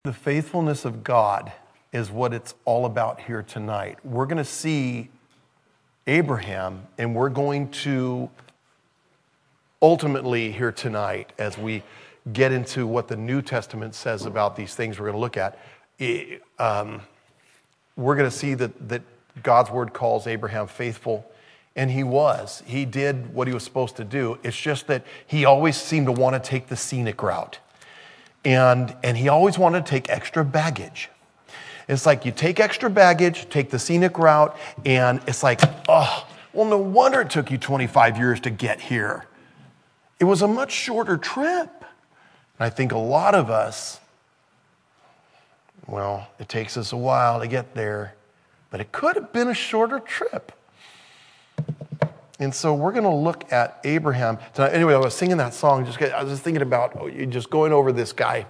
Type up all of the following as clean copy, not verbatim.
The faithfulness of God is what it's all about here tonight. We're going to see Abraham, and we're going to ultimately here tonight, as we get into what the New Testament says about these things we're going to look at, we're going to see that God's word calls Abraham faithful, and he was. He did what he was supposed to do. It's just that he always seemed to want to take the scenic route. And he always wanted to take extra baggage. It's like you take extra baggage, take the scenic route, and it's like, oh, well, no wonder it took you 25 years to get here. It was a much shorter trip. And I think a lot of us, well, it takes us a while to get there, but it could have been a shorter trip. And so we're going to look at Abraham tonight. Anyway, I was singing that song. I was just thinking about just going over this guy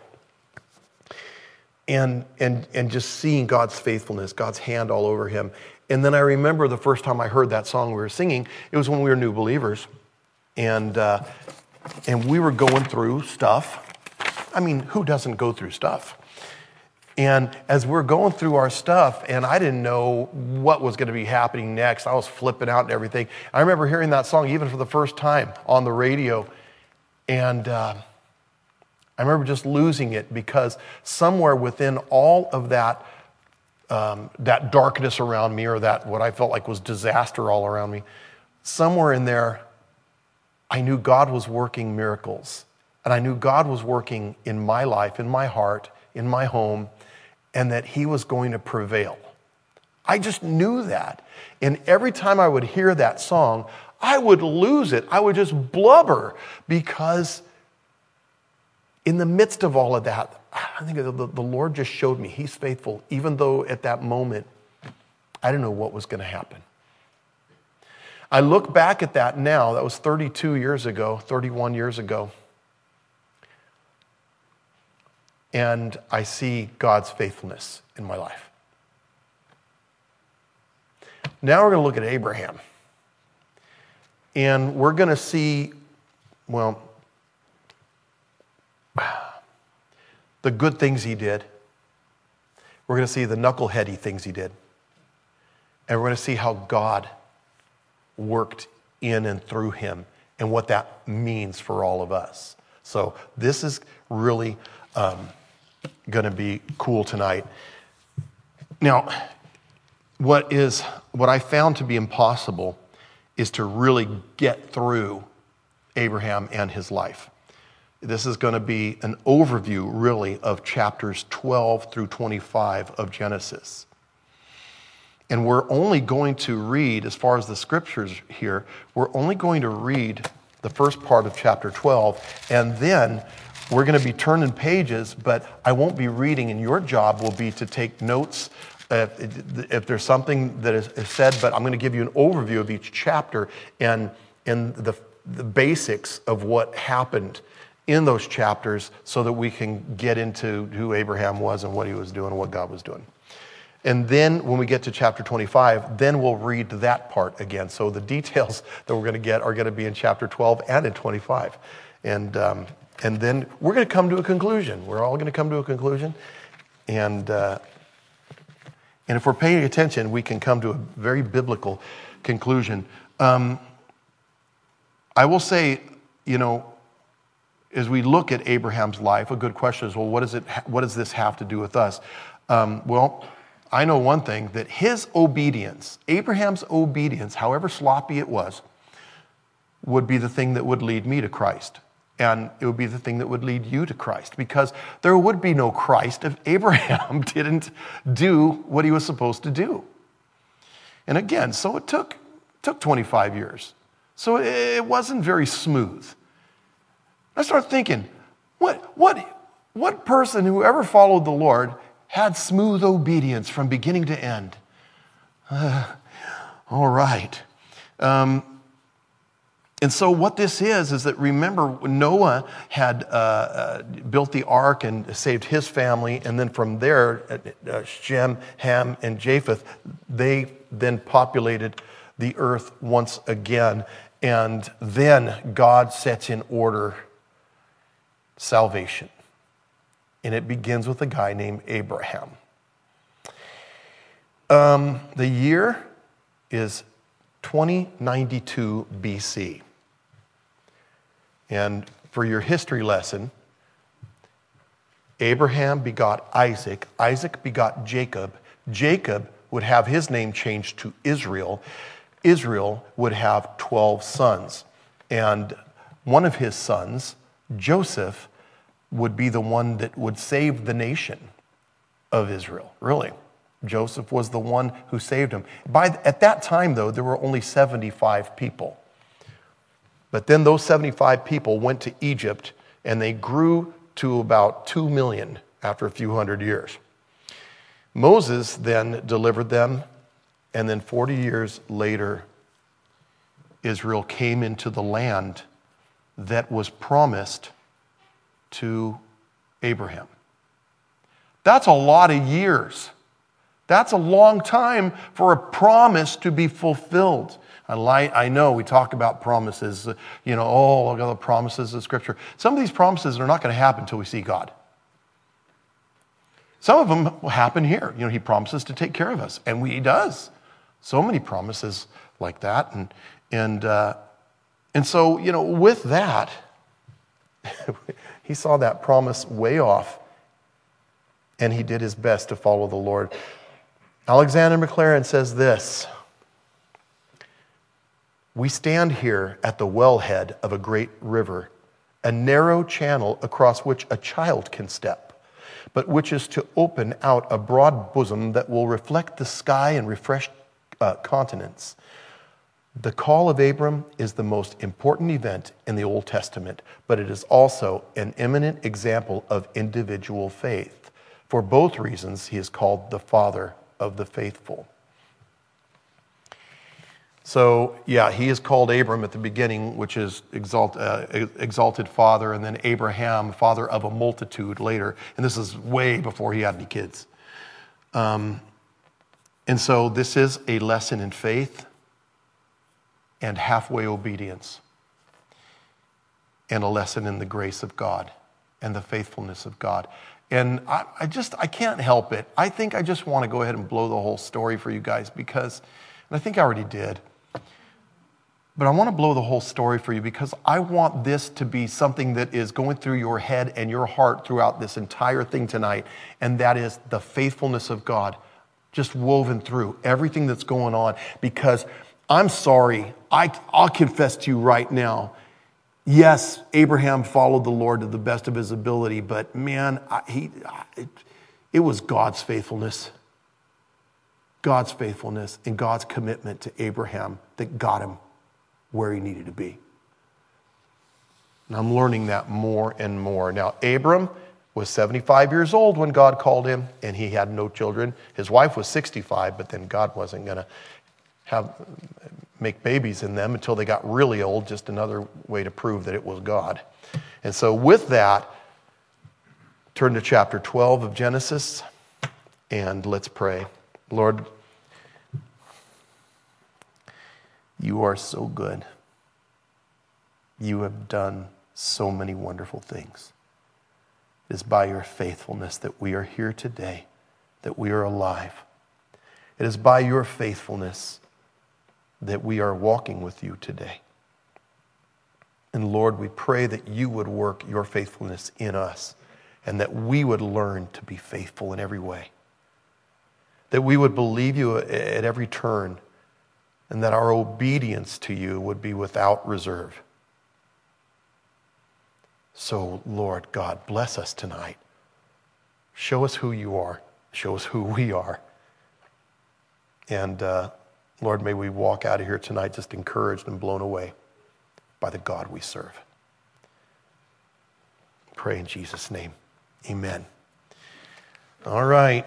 and just seeing God's faithfulness, God's hand all over him. And then I remember the first time I heard that song we were singing, it was when we were new believers. And we were going through stuff. I mean, who doesn't go through stuff? And as we're going through our stuff, and I didn't know what was going to be happening next, I was flipping out and everything. I remember hearing that song even for the first time on the radio. And I remember just losing it, because somewhere within all of that, that darkness around me, or that what I felt like was disaster all around me, somewhere in there, I knew God was working miracles. And I knew God was working in my life, in my heart, in my home, and that he was going to prevail. I just knew that. And every time I would hear that song, I would lose it. I would just blubber, because in the midst of all of that, I think the Lord just showed me he's faithful, even though at that moment, I didn't know what was going to happen. I look back at that now, that was 32 years ago, 31 years ago, and I see God's faithfulness in my life. Now we're going to look at Abraham. And we're going to see, well, the good things he did. We're going to see the knuckleheady things he did. And we're going to see how God worked in and through him, and what that means for all of us. So this is really going to be cool tonight. Now, what I found to be impossible is to really get through Abraham and his life. This is going to be an overview, really, of chapters 12 through 25 of Genesis. And we're only going to read, as far as the scriptures here, we're only going to read the first part of chapter 12, and then we're going to be turning pages, but I won't be reading, and your job will be to take notes if there's something that is said, but I'm going to give you an overview of each chapter and the basics of what happened in those chapters, so that we can get into who Abraham was and what he was doing and what God was doing. And then when we get to chapter 25, then we'll read that part again. So the details that we're going to get are going to be in chapter 12 and in 25. And then we're going to come to a conclusion. We're all going to come to a conclusion. And if we're paying attention, we can come to a very biblical conclusion. I will say, as we look at Abraham's life, a good question is, well, what does this have to do with us? Well, I know one thing, that his obedience, Abraham's obedience, however sloppy it was, would be the thing that would lead me to Christ. And it would be the thing that would lead you to Christ, because there would be no Christ if Abraham didn't do what he was supposed to do. And again, so it took 25 years. So it wasn't very smooth. I started thinking, what person who ever followed the Lord had smooth obedience from beginning to end? All right. And so what this is that, remember, Noah had built the ark and saved his family, and then from there, Shem, Ham, and Japheth, they then populated the earth once again. And then God sets in order salvation. And it begins with a guy named Abraham. The year is 2092 BC. And for your history lesson, Abraham begot Isaac. Isaac begot Jacob. Jacob would have his name changed to Israel. Israel would have 12 sons. And one of his sons, Joseph, would be the one that would save the nation of Israel. Really. Joseph was the one who saved him. At that time, though, there were only 75 people. But then those 75 people went to Egypt, and they grew to about 2 million after a few hundred years. Moses then delivered them, and then 40 years later, Israel came into the land that was promised to Abraham. That's a lot of years. That's a long time for a promise to be fulfilled. I know we talk about promises, look at the promises of Scripture. Some of these promises are not going to happen until we see God. Some of them will happen here. He promises to take care of us, and He does. So many promises like that. And so, with that, he saw that promise way off, and he did his best to follow the Lord. Alexander Maclaren says this: "We stand here at the wellhead of a great river, a narrow channel across which a child can step, but which is to open out a broad bosom that will reflect the sky and refresh continents. The call of Abram is the most important event in the Old Testament, but it is also an eminent example of individual faith. For both reasons, he is called the father of the faithful." So, he is called Abram at the beginning, which is exalted father, and then Abraham, father of a multitude later. And this is way before he had any kids. And so this is a lesson in faith and halfway obedience, and a lesson in the grace of God and the faithfulness of God. And I can't help it. I think I just want to go ahead and blow the whole story for you guys because, and I think I already did, but I want to blow the whole story for you because I want this to be something that is going through your head and your heart throughout this entire thing tonight, and that is the faithfulness of God just woven through everything that's going on. Because I'm sorry, I'll confess to you right now, yes, Abraham followed the Lord to the best of his ability, but man, it was God's faithfulness and God's commitment to Abraham that got him where he needed to be. And I'm learning that more and more. Now, Abram was 75 years old when God called him, and he had no children. His wife was 65, but then God wasn't going to make babies in them until they got really old, just another way to prove that it was God. And so with that, turn to chapter 12 of Genesis, and let's pray. Lord, you are so good. You have done so many wonderful things. It is by your faithfulness that we are here today, that we are alive. It is by your faithfulness that we are walking with you today. And Lord, we pray that you would work your faithfulness in us and that we would learn to be faithful in every way. That we would believe you at every turn and that our obedience to you would be without reserve. So, Lord God, bless us tonight. Show us who you are. Show us who we are. And Lord, may we walk out of here tonight just encouraged and blown away by the God we serve. Pray in Jesus' name. Amen. All right.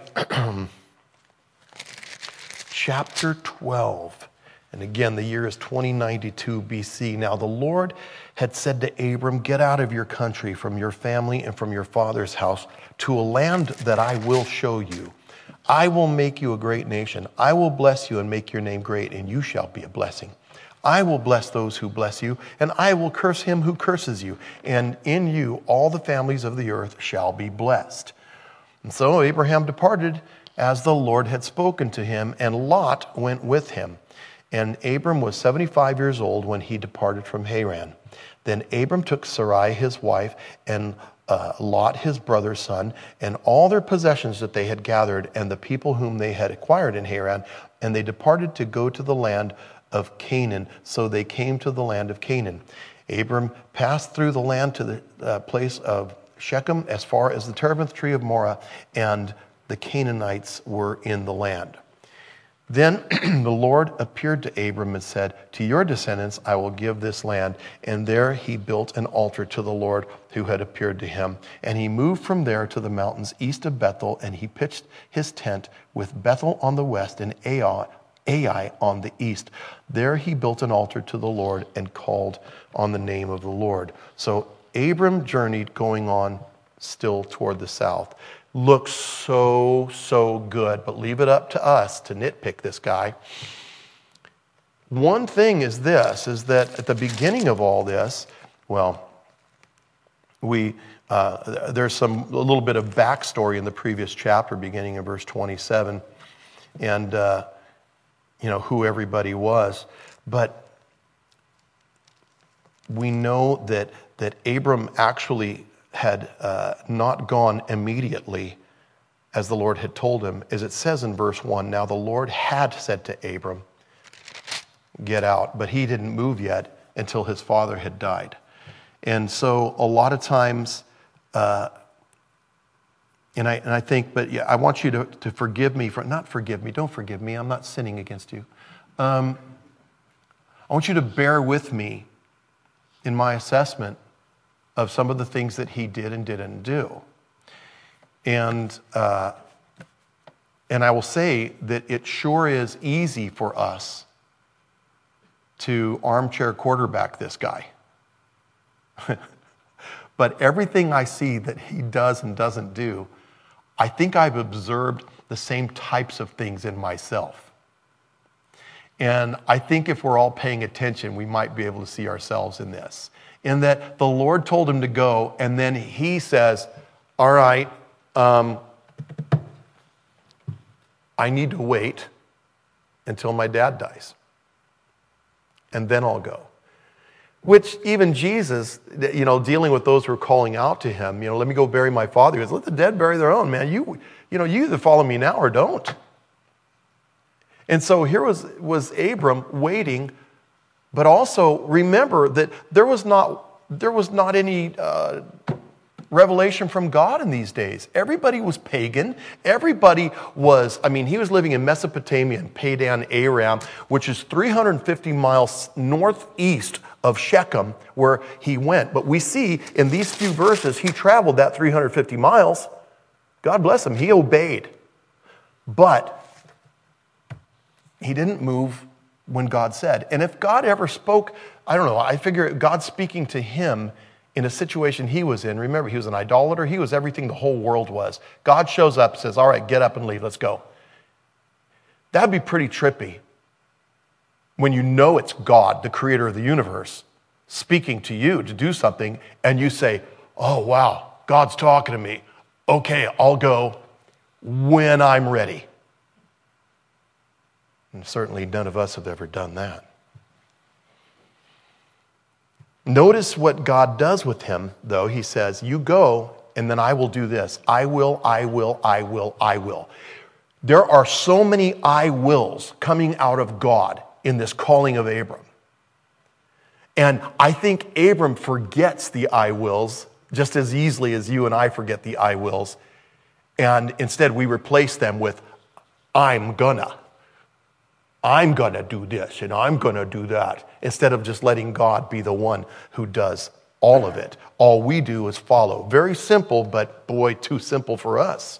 Chapter 12. And again, the year is 2092 BC. Now the Lord had said to Abram, "Get out of your country, from your family and from your father's house, to a land that I will show you. I will make you a great nation. I will bless you and make your name great, and you shall be a blessing. I will bless those who bless you, and I will curse him who curses you. And in you all the families of the earth shall be blessed. And so Abraham departed as the Lord had spoken to him, and Lot went with him. And Abram was 75 years old when he departed from Haran. Then Abram took Sarai his wife, and Lot his brother's son, and all their possessions that they had gathered, and the people whom they had acquired in Haran, and they departed to go to the land of Canaan. So they came to the land of Canaan. Abram passed through the land to the place of Shechem as far as the terebinth tree of Moreh, and the Canaanites were in the land. Then the Lord appeared to Abram and said, to your descendants I will give this land. And there he built an altar to the Lord who had appeared to him. And he moved from there to the mountains east of Bethel, and he pitched his tent with Bethel on the west and Ai on the east. There he built an altar to the Lord and called on the name of the Lord. So Abram journeyed going on still toward the south. Looks so good, but leave it up to us to nitpick this guy. One thing is this, is that at the beginning of all this, well, there's a little bit of backstory in the previous chapter, beginning in verse 27, and who everybody was. But we know that Abram actually had not gone immediately as the Lord had told him. As it says in verse 1, now the Lord had said to Abram, get out, but he didn't move yet until his father had died. And so a lot of times, and I think, but yeah, I want you to forgive me for, not forgive me, don't forgive me, I'm not sinning against you. I want you to bear with me in my assessment of some of the things that he did and didn't do. And I will say that it sure is easy for us to armchair quarterback this guy. But everything I see that he does and doesn't do, I think I've observed the same types of things in myself. And I think if we're all paying attention, we might be able to see ourselves in this. In that the Lord told him to go, and then he says, all right, I need to wait until my dad dies, and then I'll go. Which even Jesus, dealing with those who are calling out to him, let me go bury my father. He goes, let the dead bury their own, man. You either follow me now or don't. And so here was Abram waiting. But also remember that there was not any revelation from God in these days. Everybody was pagan. Everybody was, he was living in Mesopotamia in Padan Aram, which is 350 miles northeast of Shechem, where he went. But we see in these few verses, he traveled that 350 miles. God bless him. He obeyed. But he didn't move when God said. And if God ever spoke, I don't know, I figure God speaking to him in a situation he was in. Remember, he was an idolater. He was everything the whole world was. God shows up and says, all right, get up and leave. Let's go. That'd be pretty trippy when you know it's God, the creator of the universe, speaking to you to do something, and you say, oh, wow, God's talking to me. Okay, I'll go when I'm ready. And certainly none of us have ever done that. Notice what God does with him, though. He says, you go, and then I will do this. I will. There are so many I wills coming out of God in this calling of Abram. And I think Abram forgets the I wills just as easily as you and I forget the I wills. And instead we replace them with I'm gonna do this and I'm gonna do that, instead of just letting God be the one who does all of it. All we do is follow. Very simple, but boy, too simple for us.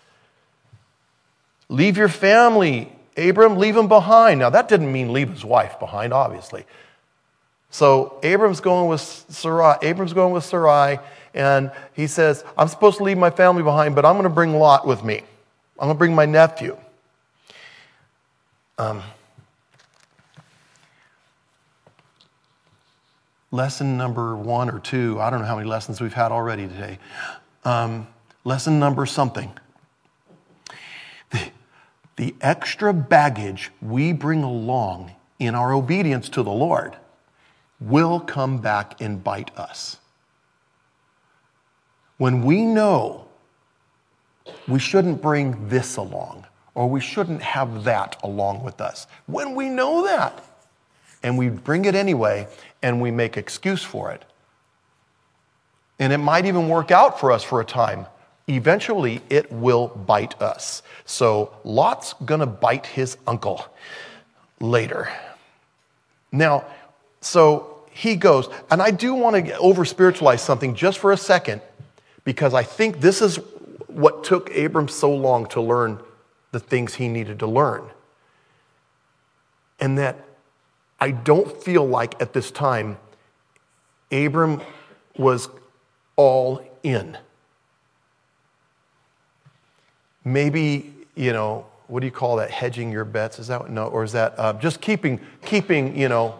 Leave your family, Abram, leave him behind. Now that didn't mean leave his wife behind, obviously. So Abram's going with Sarai, and he says, I'm supposed to leave my family behind, but I'm going to bring Lot with me. I'm going to bring my nephew. lesson number 1 or 2. I don't know how many lessons we've had already today. Lesson number something. The extra baggage we bring along in our obedience to the Lord will come back and bite us. When we know we shouldn't bring this along, or we shouldn't have that along with us, when we know that, and we bring it anyway, and we make excuse for it, and it might even work out for us for a time, eventually it will bite us. So Lot's gonna bite his uncle later. Now, so he goes, and I do want to over-spiritualize something just for a second, because I think this is what took Abram so long to learn the things he needed to learn. And that I don't feel like at this time Abram was all in. Maybe, what do you call that? Hedging your bets? Is that, no, or is that just keeping, keeping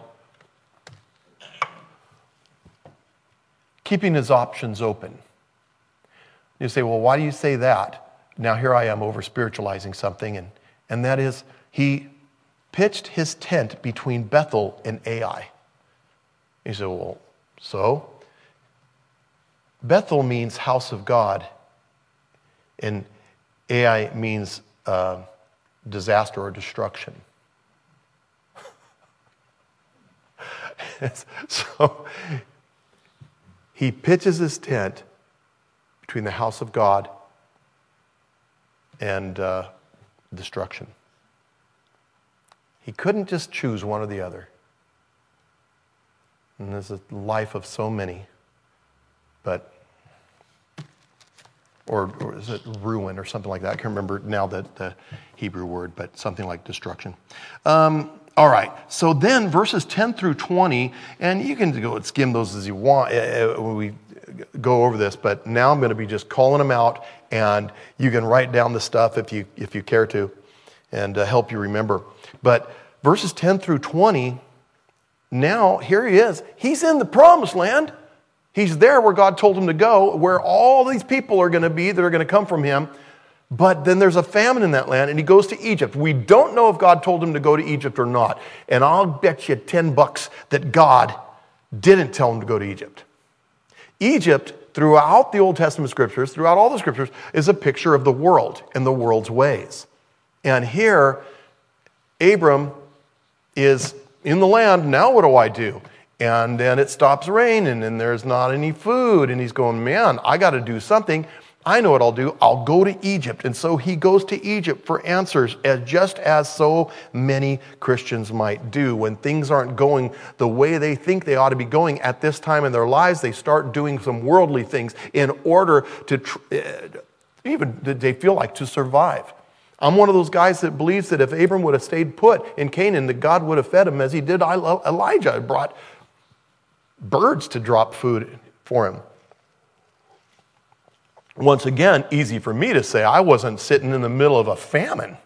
his options open? You say, well, why do you say that? Now here I am over-spiritualizing something, and that is, he pitched his tent between Bethel and Ai. You say, well, so? Bethel means house of God, and Ai means disaster or destruction. So he pitches his tent between the house of God and destruction. He couldn't just choose one or the other. And this is the life of so many. But, or is it ruin or something like that? I can't remember now the Hebrew word, but something like destruction. All right, so then verses 10 through 20, and you can go and skim those as you want when we go over this, but now I'm going to be just calling them out, and you can write down the stuff if you care to, and help you remember. But verses 10 through 20, now here he is. He's in the promised land. He's there where God told him to go, where all these people are going to be that are going to come from him. But then there's a famine in that land, and he goes to Egypt. We don't know if God told him to go to Egypt or not. And I'll bet you $10 that God didn't tell him to go to Egypt. Egypt, throughout the Old Testament scriptures, throughout all the scriptures, is a picture of the world and the world's ways. And here, Abram is in the land. Now what do I do? And then it stops raining, and there's not any food. And he's going, man, I got to do something. I know what I'll do. I'll go to Egypt. And so he goes to Egypt for answers, just as so many Christians might do. When things aren't going the way they think they ought to be going at this time in their lives, they start doing some worldly things in order to, even they feel like, to survive. I'm one of those guys that believes that if Abram would have stayed put in Canaan, that God would have fed him as he did Elijah. Brought birds to drop food for him. Once again, easy for me to say, I wasn't sitting in the middle of a famine.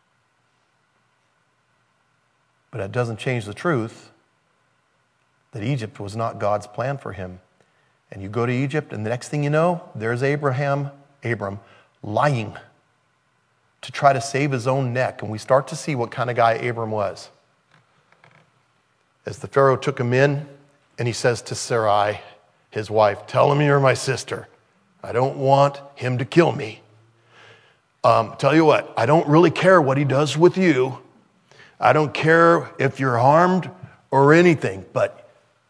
But that doesn't change the truth that Egypt was not God's plan for him. And you go to Egypt, and the next thing you know, there's Abram, lying to try to save his own neck. And we start to see what kind of guy Abram was. As the Pharaoh took him in, and he says to Sarai, his wife, tell him you're my sister. I don't want him to kill me. Tell you what, I don't really care what he does with you. I don't care if you're harmed or anything, but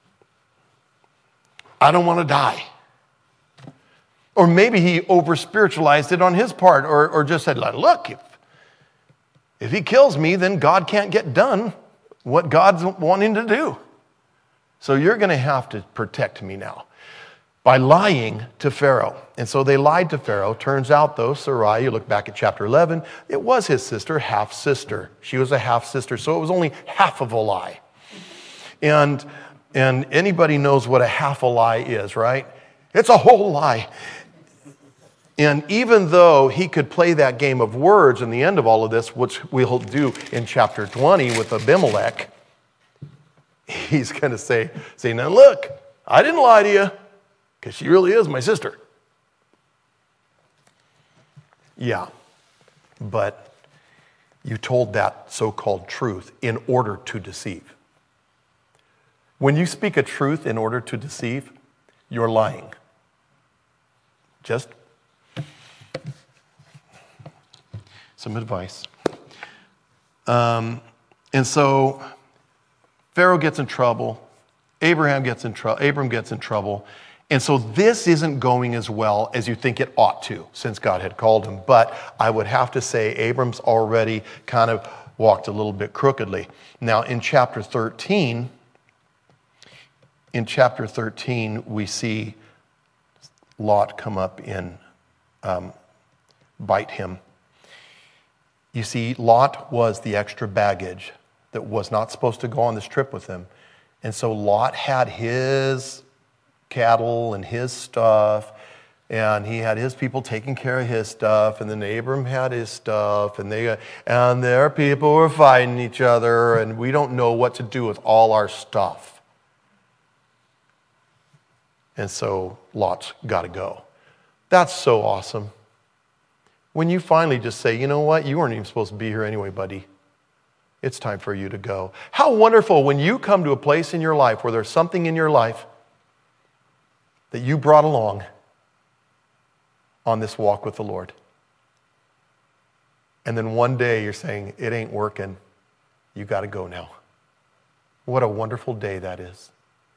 I don't want to die. Or maybe he over-spiritualized it on his part, or just said, look, if he kills me, then God can't get done what God's wanting to do. So you're going to have to protect me now by lying to Pharaoh. And so they lied to Pharaoh. Turns out, though, Sarai, you look back at chapter 11, it was his sister, half-sister. She was a half-sister, so it was only half of a lie. And anybody knows what a half a lie is, right? It's a whole lie. And even though he could play that game of words in the end of all of this, which we'll do in chapter 20 with Abimelech, he's going to say, now look, I didn't lie to you, because she really is my sister. Yeah, but you told that so-called truth in order to deceive. When you speak a truth in order to deceive, you're lying. Just some advice. And so Pharaoh gets in trouble. Abram gets in trouble. And so this isn't going as well as you think it ought to, since God had called him. But I would have to say Abram's already kind of walked a little bit crookedly. Now in chapter 13, we see Lot come up and bite him. You see, Lot was the extra baggage that was not supposed to go on this trip with him. And so Lot had his cattle and his stuff, and he had his people taking care of his stuff, and then Abram had his stuff, and their people were fighting each other, and we don't know what to do with all our stuff. And so Lot's got to go. That's so awesome. When you finally just say, you know what, you weren't even supposed to be here anyway, buddy. It's time for you to go. How wonderful when you come to a place in your life where there's something in your life that you brought along on this walk with the Lord. And then one day you're saying, it ain't working. You got to go now. What a wonderful day that is.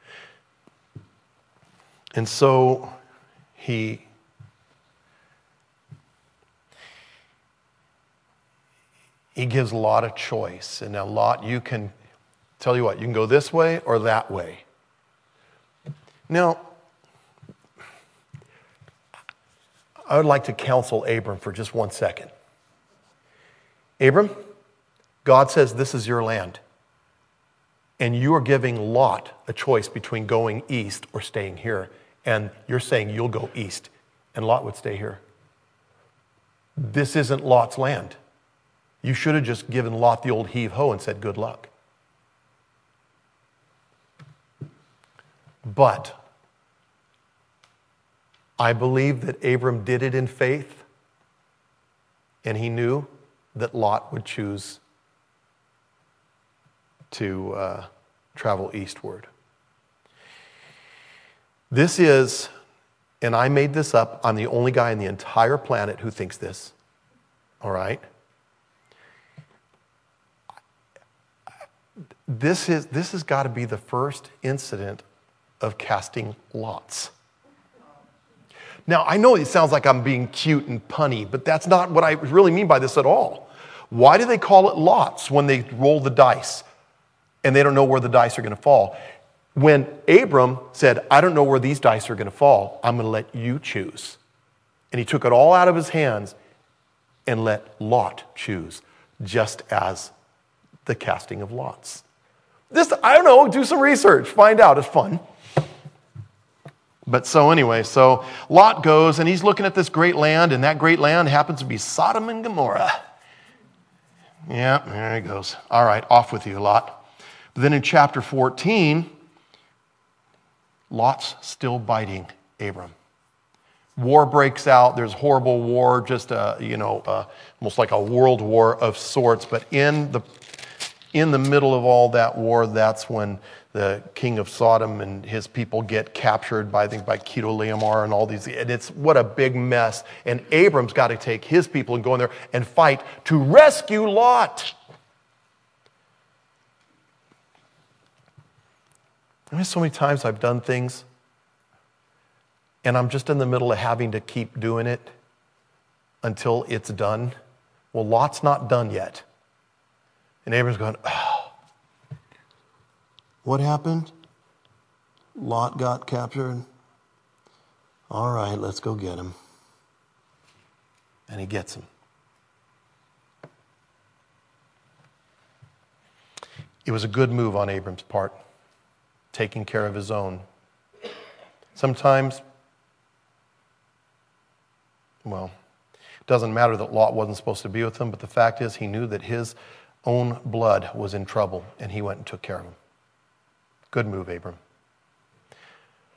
And so he gives Lot a choice. And now Lot, you can tell you what, you can go this way or that way. Now, I would like to counsel Abram for just 1 second. Abram, God says this is your land. And you are giving Lot a choice between going east or staying here. And you're saying you'll go east and Lot would stay here. This isn't Lot's land. You should have just given Lot the old heave-ho and said good luck. But I believe that Abram did it in faith, and he knew that Lot would choose to travel eastward. This is, and I made this up, I'm the only guy on the entire planet who thinks this, all right? This has got to be the first incident of casting lots. Now, I know it sounds like I'm being cute and punny, but that's not what I really mean by this at all. Why do they call it lots when they roll the dice and they don't know where the dice are going to fall? When Abram said, I don't know where these dice are going to fall, I'm going to let you choose. And he took it all out of his hands and let Lot choose, just as the casting of lots. This, I don't know, do some research, find out, it's fun. But so anyway, so Lot goes and he's looking at this great land, and that great land happens to be Sodom and Gomorrah. Yeah, there he goes. All right, off with you, Lot. But then in chapter 14, Lot's still biting Abram. War breaks out. There's horrible war, just almost like a world war of sorts. But in the middle of all that war, that's when the king of Sodom and his people get captured by Chedorlaomer and all these. And it's what a big mess. And Abram's got to take his people and go in there and fight to rescue Lot. I mean, so many times I've done things and I'm just in the middle of having to keep doing it until it's done. Well, Lot's not done yet. And Abram's going, oh. What happened? Lot got captured. All right, let's go get him. And he gets him. It was a good move on Abram's part, taking care of his own. Sometimes, well, it doesn't matter that Lot wasn't supposed to be with him, but the fact is he knew that his own blood was in trouble, and he went and took care of him. Good move, Abram.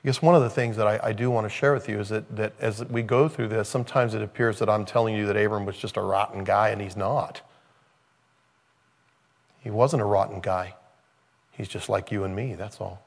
I guess one of the things that I do want to share with you is that as we go through this, sometimes it appears that I'm telling you that Abram was just a rotten guy, and he's not. He wasn't a rotten guy. He's just like you and me, that's all.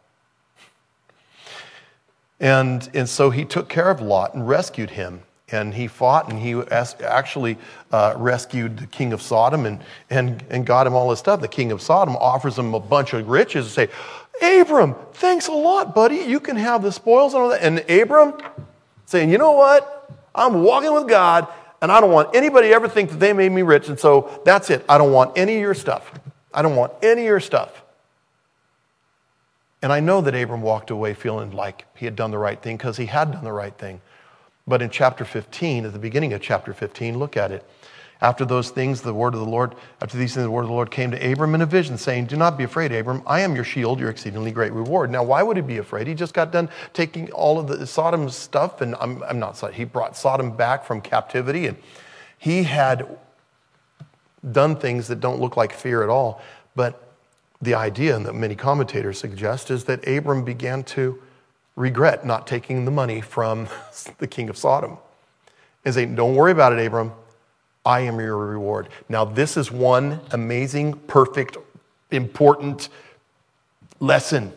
And so he took care of Lot and rescued him. And he fought, and he actually rescued the king of Sodom and got him all his stuff. The king of Sodom offers him a bunch of riches and say, Abram, thanks a lot, buddy. You can have the spoils and all that. And Abram saying, you know what? I'm walking with God, and I don't want anybody to ever think that they made me rich. And so that's it. I don't want any of your stuff. I don't want any of your stuff. And I know that Abram walked away feeling like he had done the right thing because he had done the right thing. But in chapter 15, at the beginning of chapter 15, look at it. After these things, the word of the Lord came to Abram in a vision, saying, do not be afraid, Abram. I am your shield, your exceedingly great reward. Now, why would he be afraid? He just got done taking all of the Sodom stuff, and he brought Sodom back from captivity, and he had done things that don't look like fear at all. But the idea, and that many commentators suggest, is that Abram began to regret not taking the money from the king of Sodom and say, don't worry about it, Abram. I am your reward. Now, this is one amazing, perfect, important lesson.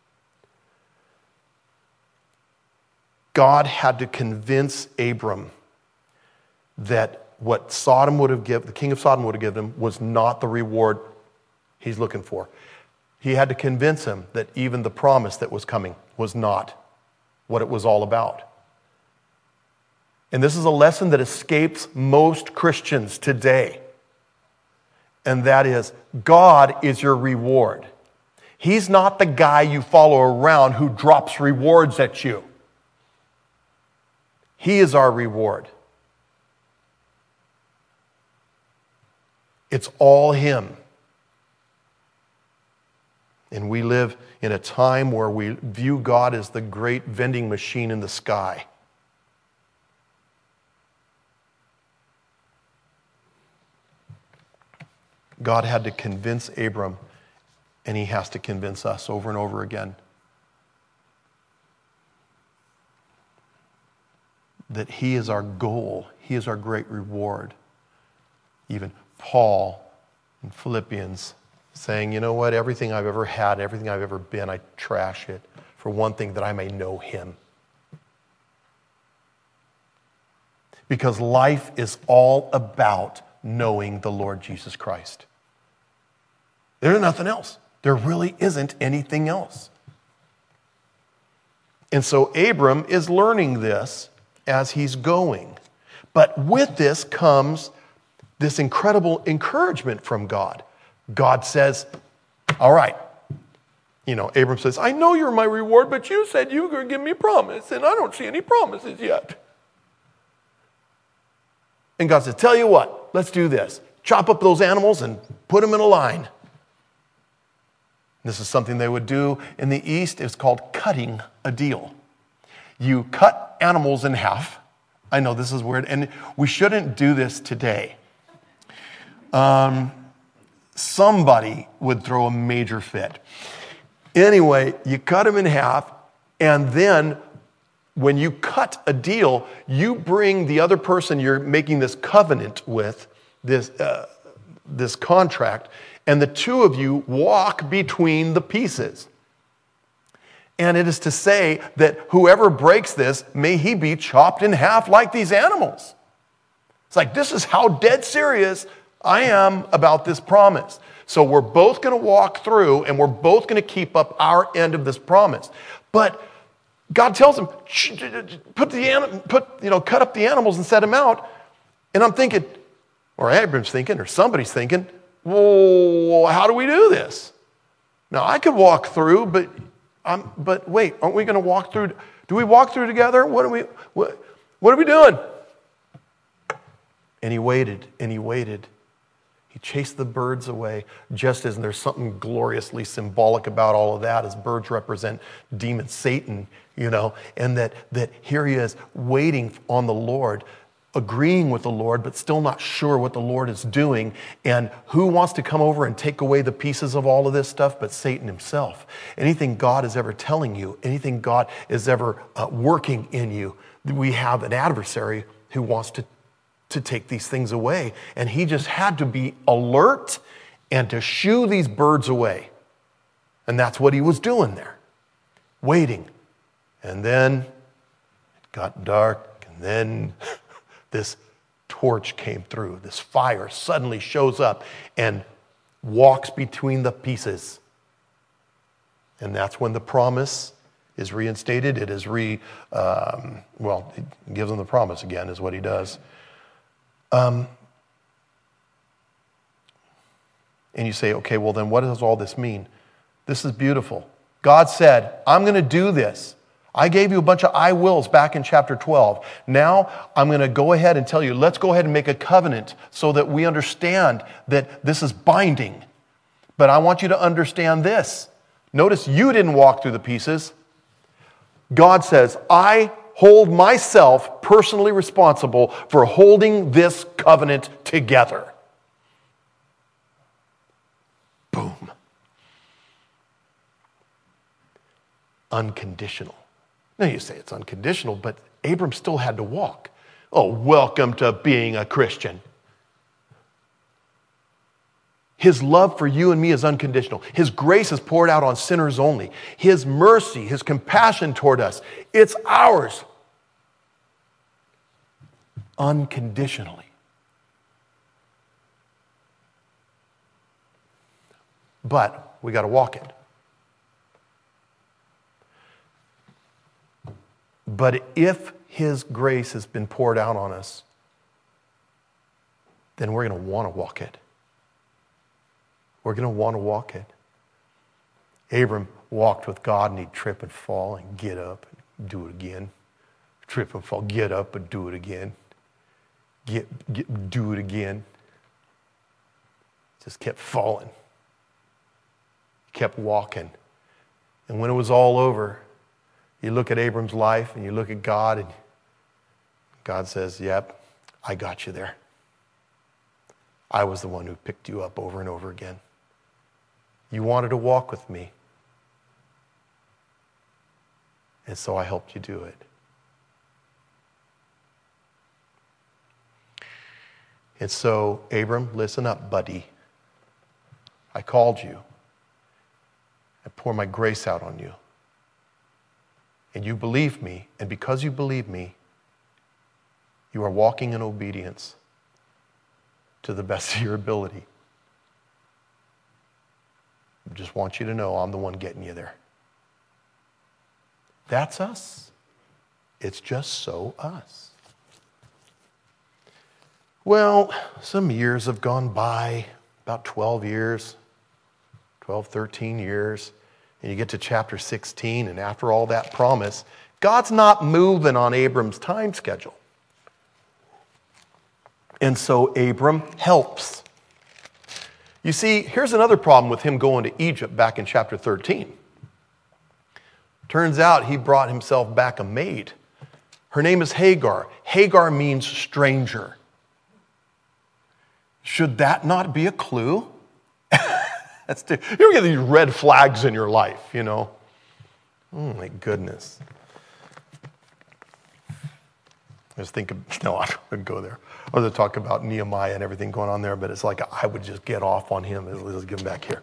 God had to convince Abram that what Sodom would have given, the king of Sodom would have given him, was not the reward he's looking for. He had to convince him that even the promise that was coming was not what it was all about. And this is a lesson that escapes most Christians today. And that is, God is your reward. He's not the guy you follow around who drops rewards at you. He is our reward. It's all Him. And we live in a time where we view God as the great vending machine in the sky. God had to convince Abram, and He has to convince us over and over again that He is our goal. He is our great reward. Even Paul in Philippians saying, you know what, everything I've ever had, everything I've ever been, I trash it for one thing, that I may know Him. Because life is all about knowing the Lord Jesus Christ. There's nothing else. There really isn't anything else. And so Abram is learning this as he's going. But with this comes this incredible encouragement from God. God says, all right. Abram says, I know you're my reward, but you said you were going to give me a promise, and I don't see any promises yet. And God says, tell you what, let's do this. Chop up those animals and put them in a line. This is something they would do in the East. It's called cutting a deal. You cut animals in half. I know this is weird, and we shouldn't do this today. Somebody would throw a major fit. Anyway, you cut them in half, and then when you cut a deal, you bring the other person you're making this covenant with, this contract, and the two of you walk between the pieces. And it is to say that whoever breaks this, may he be chopped in half like these animals. It's like, this is how dead serious I am about this promise. So we're both going to walk through, and we're both going to keep up our end of this promise. But God tells him, cut up the animals and set them out. And I'm thinking, or Abram's thinking, or somebody's thinking, well, how do we do this? Now I could walk through, but wait, aren't we going to walk through? Do we walk through together? What are we doing? And he waited, and he waited. He chased the birds away, just as, and there's something gloriously symbolic about all of that, as birds represent demon Satan, and that here he is waiting on the Lord agreeing with the Lord, but still not sure what the Lord is doing. And who wants to come over and take away the pieces of all of this stuff but Satan himself? Anything God is ever telling you, anything God is ever working in you, we have an adversary who wants to take these things away. And he just had to be alert and to shoo these birds away. And that's what he was doing there, waiting. And then it got dark, and then this torch came through. This fire suddenly shows up and walks between the pieces. And that's when the promise is reinstated. It is it gives them the promise again, is what he does. And you say, okay, well then what does all this mean? This is beautiful. God said, I'm going to do this. I gave you a bunch of I wills back in chapter 12. Now I'm going to go ahead and tell you, let's go ahead and make a covenant so that we understand that this is binding. But I want you to understand this. Notice you didn't walk through the pieces. God says, I hold myself personally responsible for holding this covenant together. Boom. Unconditional. Now you say it's unconditional, but Abram still had to walk. Oh, welcome to being a Christian. His love for you and me is unconditional. His grace is poured out on sinners only. His mercy, his compassion toward us, it's ours. Unconditionally. But we got to walk it. But if his grace has been poured out on us, then we're going to want to walk it. We're going to want to walk it. Abram walked with God, and he'd trip and fall and get up and do it again. Trip and fall, get up and do it again. Do it again. Just kept falling. Kept walking. And when it was all over, you look at Abram's life and you look at God, and God says, yep, I got you there. I was the one who picked you up over and over again. You wanted to walk with me. And so I helped you do it. And so, Abram, listen up, buddy. I called you. I pour my grace out on you. And you believe me, and because you believe me, you are walking in obedience to the best of your ability. I just want you to know I'm the one getting you there. That's us. It's just so us. Well, some years have gone by, about 12 years, 12, 13 years. And you get to chapter 16, and after all that promise, God's not moving on Abram's time schedule. And so Abram helps. You see, here's another problem with him going to Egypt back in chapter 13. Turns out he brought himself back a maid. Her name is Hagar. Hagar means stranger. Should that not be a clue? You ever get these red flags in your life, you know? Oh, my goodness. I was thinking, no, I wouldn't go there. I was going to talk about Nehemiah and everything going on there, but it's like I would just get off on him. Let's get him back here.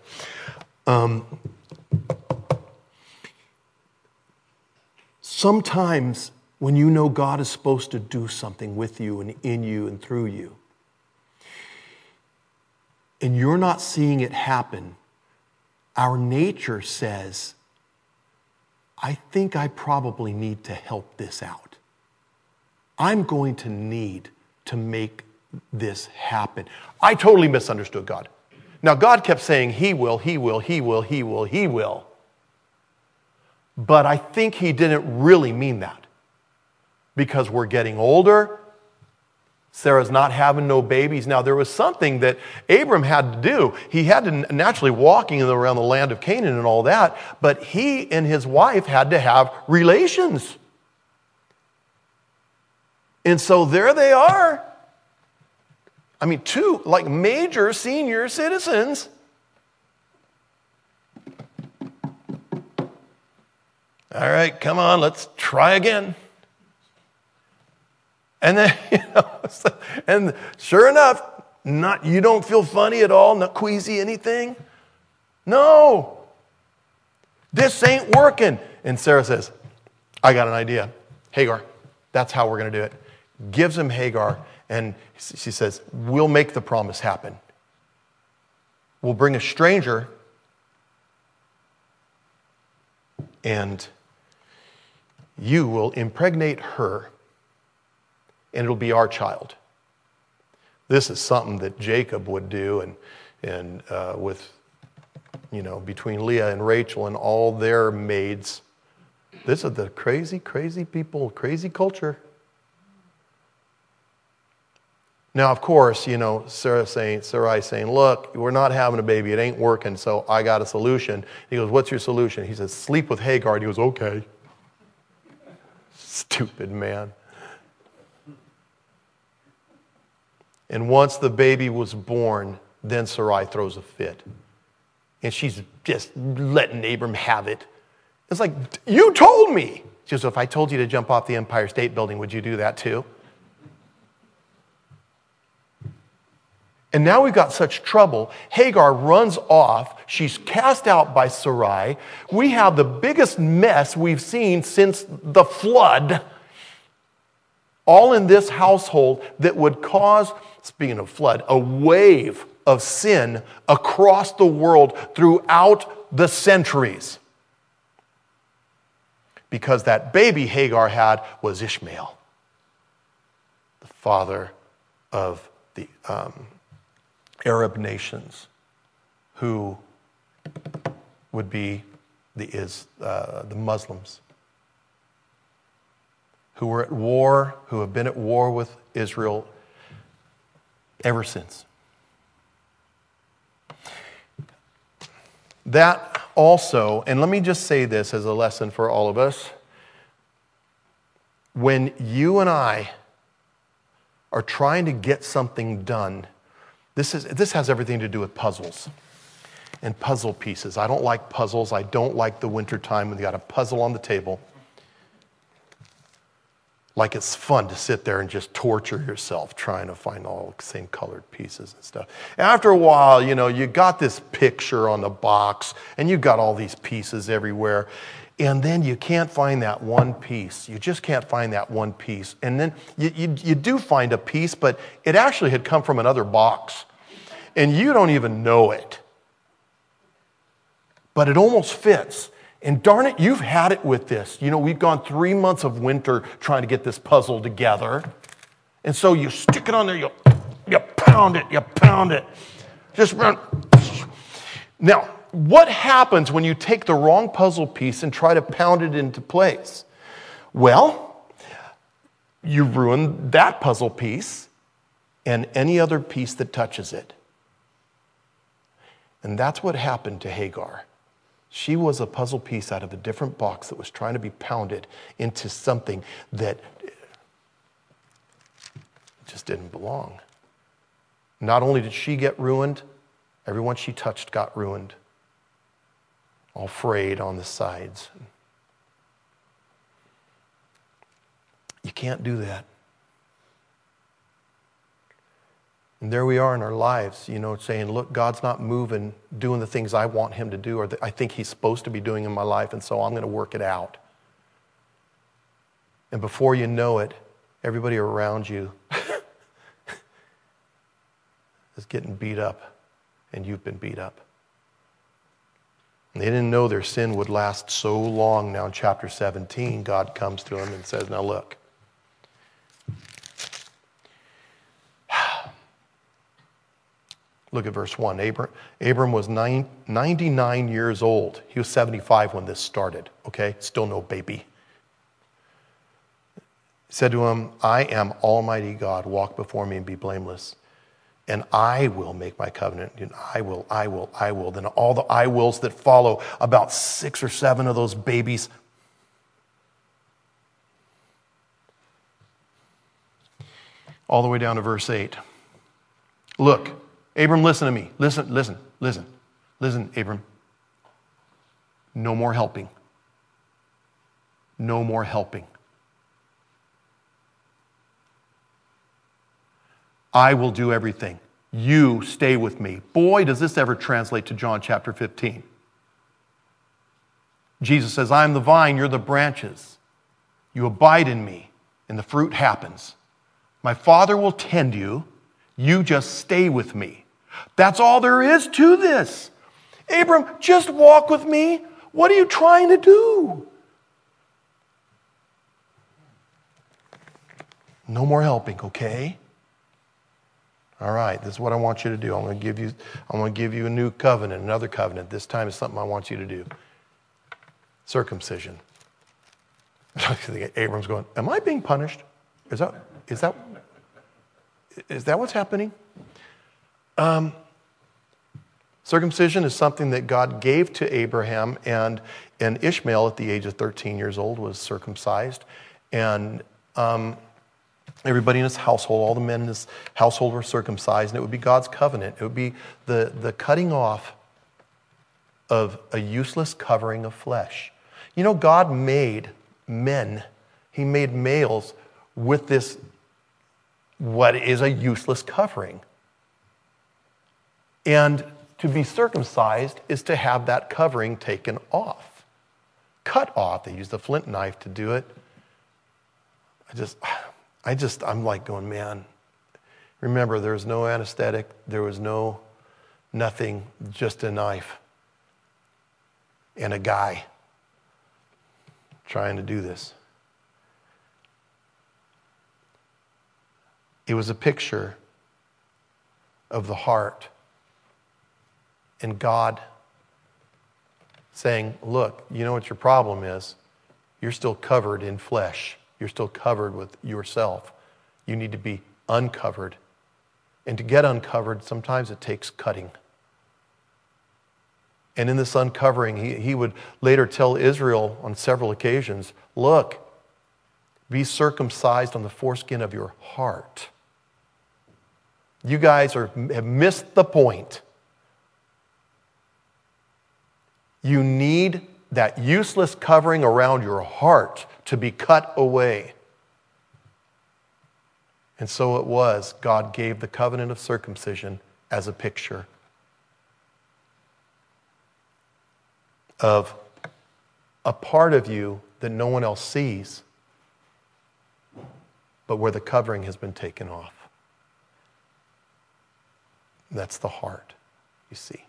Sometimes when you know God is supposed to do something with you and in you and through you, and you're not seeing it happen, our nature says, I think I probably need to help this out. I'm going to need to make this happen. I totally misunderstood God. Now, God kept saying, He will, He will, He will, He will, He will. But I think He didn't really mean that. Because we're getting older. Sarah's not having no babies. Now, there was something that Abram had to do. He had to naturally walking around the land of Canaan and all that, but he and his wife had to have relations. And so there they are. I mean, two like major senior citizens. All right, come on, let's try again. And then, and sure enough, you don't feel funny at all, not queasy, anything? No. This ain't working. And Sarah says, I got an idea. Hagar, that's how we're going to do it. Gives him Hagar, and she says, we'll make the promise happen. We'll bring a stranger, and you will impregnate her, and it'll be our child. This is something that Jacob would do, and with, between Leah and Rachel and all their maids. This is the crazy, crazy people, crazy culture. Now, of course, Sarai saying, look, we're not having a baby. It ain't working, so I got a solution. He goes, what's your solution? He says, sleep with Hagar. And he goes, okay. Stupid man. And once the baby was born, then Sarai throws a fit. And she's just letting Abram have it. It's like, you told me. She goes, if I told you to jump off the Empire State Building, would you do that too? And now we've got such trouble. Hagar runs off. She's cast out by Sarai. We have the biggest mess we've seen since the flood, all in this household that would cause, speaking of flood, a wave of sin across the world throughout the centuries. Because that baby Hagar had was Ishmael, the father of the Arab nations, who would be the Muslims, who were at war, who have been at war with Israel ever since. That also, and let me just say this as a lesson for all of us, when you and I are trying to get something done, this has everything to do with puzzles and puzzle pieces. I don't like puzzles. I don't like the wintertime when you got a puzzle on the table. Like it's fun to sit there and just torture yourself trying to find all the same colored pieces and stuff. After a while, you got this picture on the box and you got all these pieces everywhere. And then you can't find that one piece. You just can't find that one piece. And then you do find a piece, but it actually had come from another box. And you don't even know it. But it almost fits. And darn it, you've had it with this. We've gone 3 months of winter trying to get this puzzle together. And so you stick it on there, you pound it. Just run. Now, what happens when you take the wrong puzzle piece and try to pound it into place? Well, you ruin that puzzle piece and any other piece that touches it. And that's what happened to Hagar. She was a puzzle piece out of a different box that was trying to be pounded into something that just didn't belong. Not only did she get ruined, everyone she touched got ruined. All frayed on the sides. You can't do that. And there we are in our lives, saying, look, God's not moving, doing the things I want him to do or that I think he's supposed to be doing in my life, and so I'm going to work it out. And before you know it, everybody around you is getting beat up, and you've been beat up. And they didn't know their sin would last so long. Now in chapter 17, God comes to them and says, now look, look at verse 1. Abram was 99 years old. He was 75 when this started, okay? Still no baby. He said to him, I am Almighty God. Walk before me and be blameless. And I will make my covenant. And I will. Then all the I wills that follow, about 6 or 7 of those babies. all the way down to verse 8. Look, Abram, listen to me. Listen, Abram. No more helping. No more helping. I will do everything. You stay with me. Boy, does this ever translate to John chapter 15. Jesus says, I am the vine, you're the branches. You abide in me, and the fruit happens. My Father will tend you. You just stay with me. That's all there is to this. Abram, just walk with me. What are you trying to do? No more helping, okay? All right, this is what I want you to do. I'm going to give you a new covenant, another covenant. This time is something I want you to do. Circumcision. Abram's going, am I being punished? Is that what's happening? Circumcision is something that God gave to Abraham, and Ishmael at the age of 13 years old was circumcised. And everybody in his household, all the men in his household were circumcised, and it would be God's covenant. It would be the cutting off of a useless covering of flesh. You know, God made men, he made males with this, what is a useless covering. And to be circumcised is to have that covering taken off, cut off. They used a flint knife to do it. I'm like going, man, remember, there was no anesthetic, there was nothing, just a knife and a guy trying to do this. It was a picture of the heart and God saying, look, you know what your problem is? You're still covered in flesh. You're still covered with yourself. You need to be uncovered. And to get uncovered, sometimes it takes cutting. And in this uncovering, he would later tell Israel on several occasions, look, be circumcised on the foreskin of your heart. You guys have missed the point. You need that useless covering around your heart to be cut away. And so it was. God gave the covenant of circumcision as a picture of a part of you that no one else sees, but where the covering has been taken off. That's the heart, you see.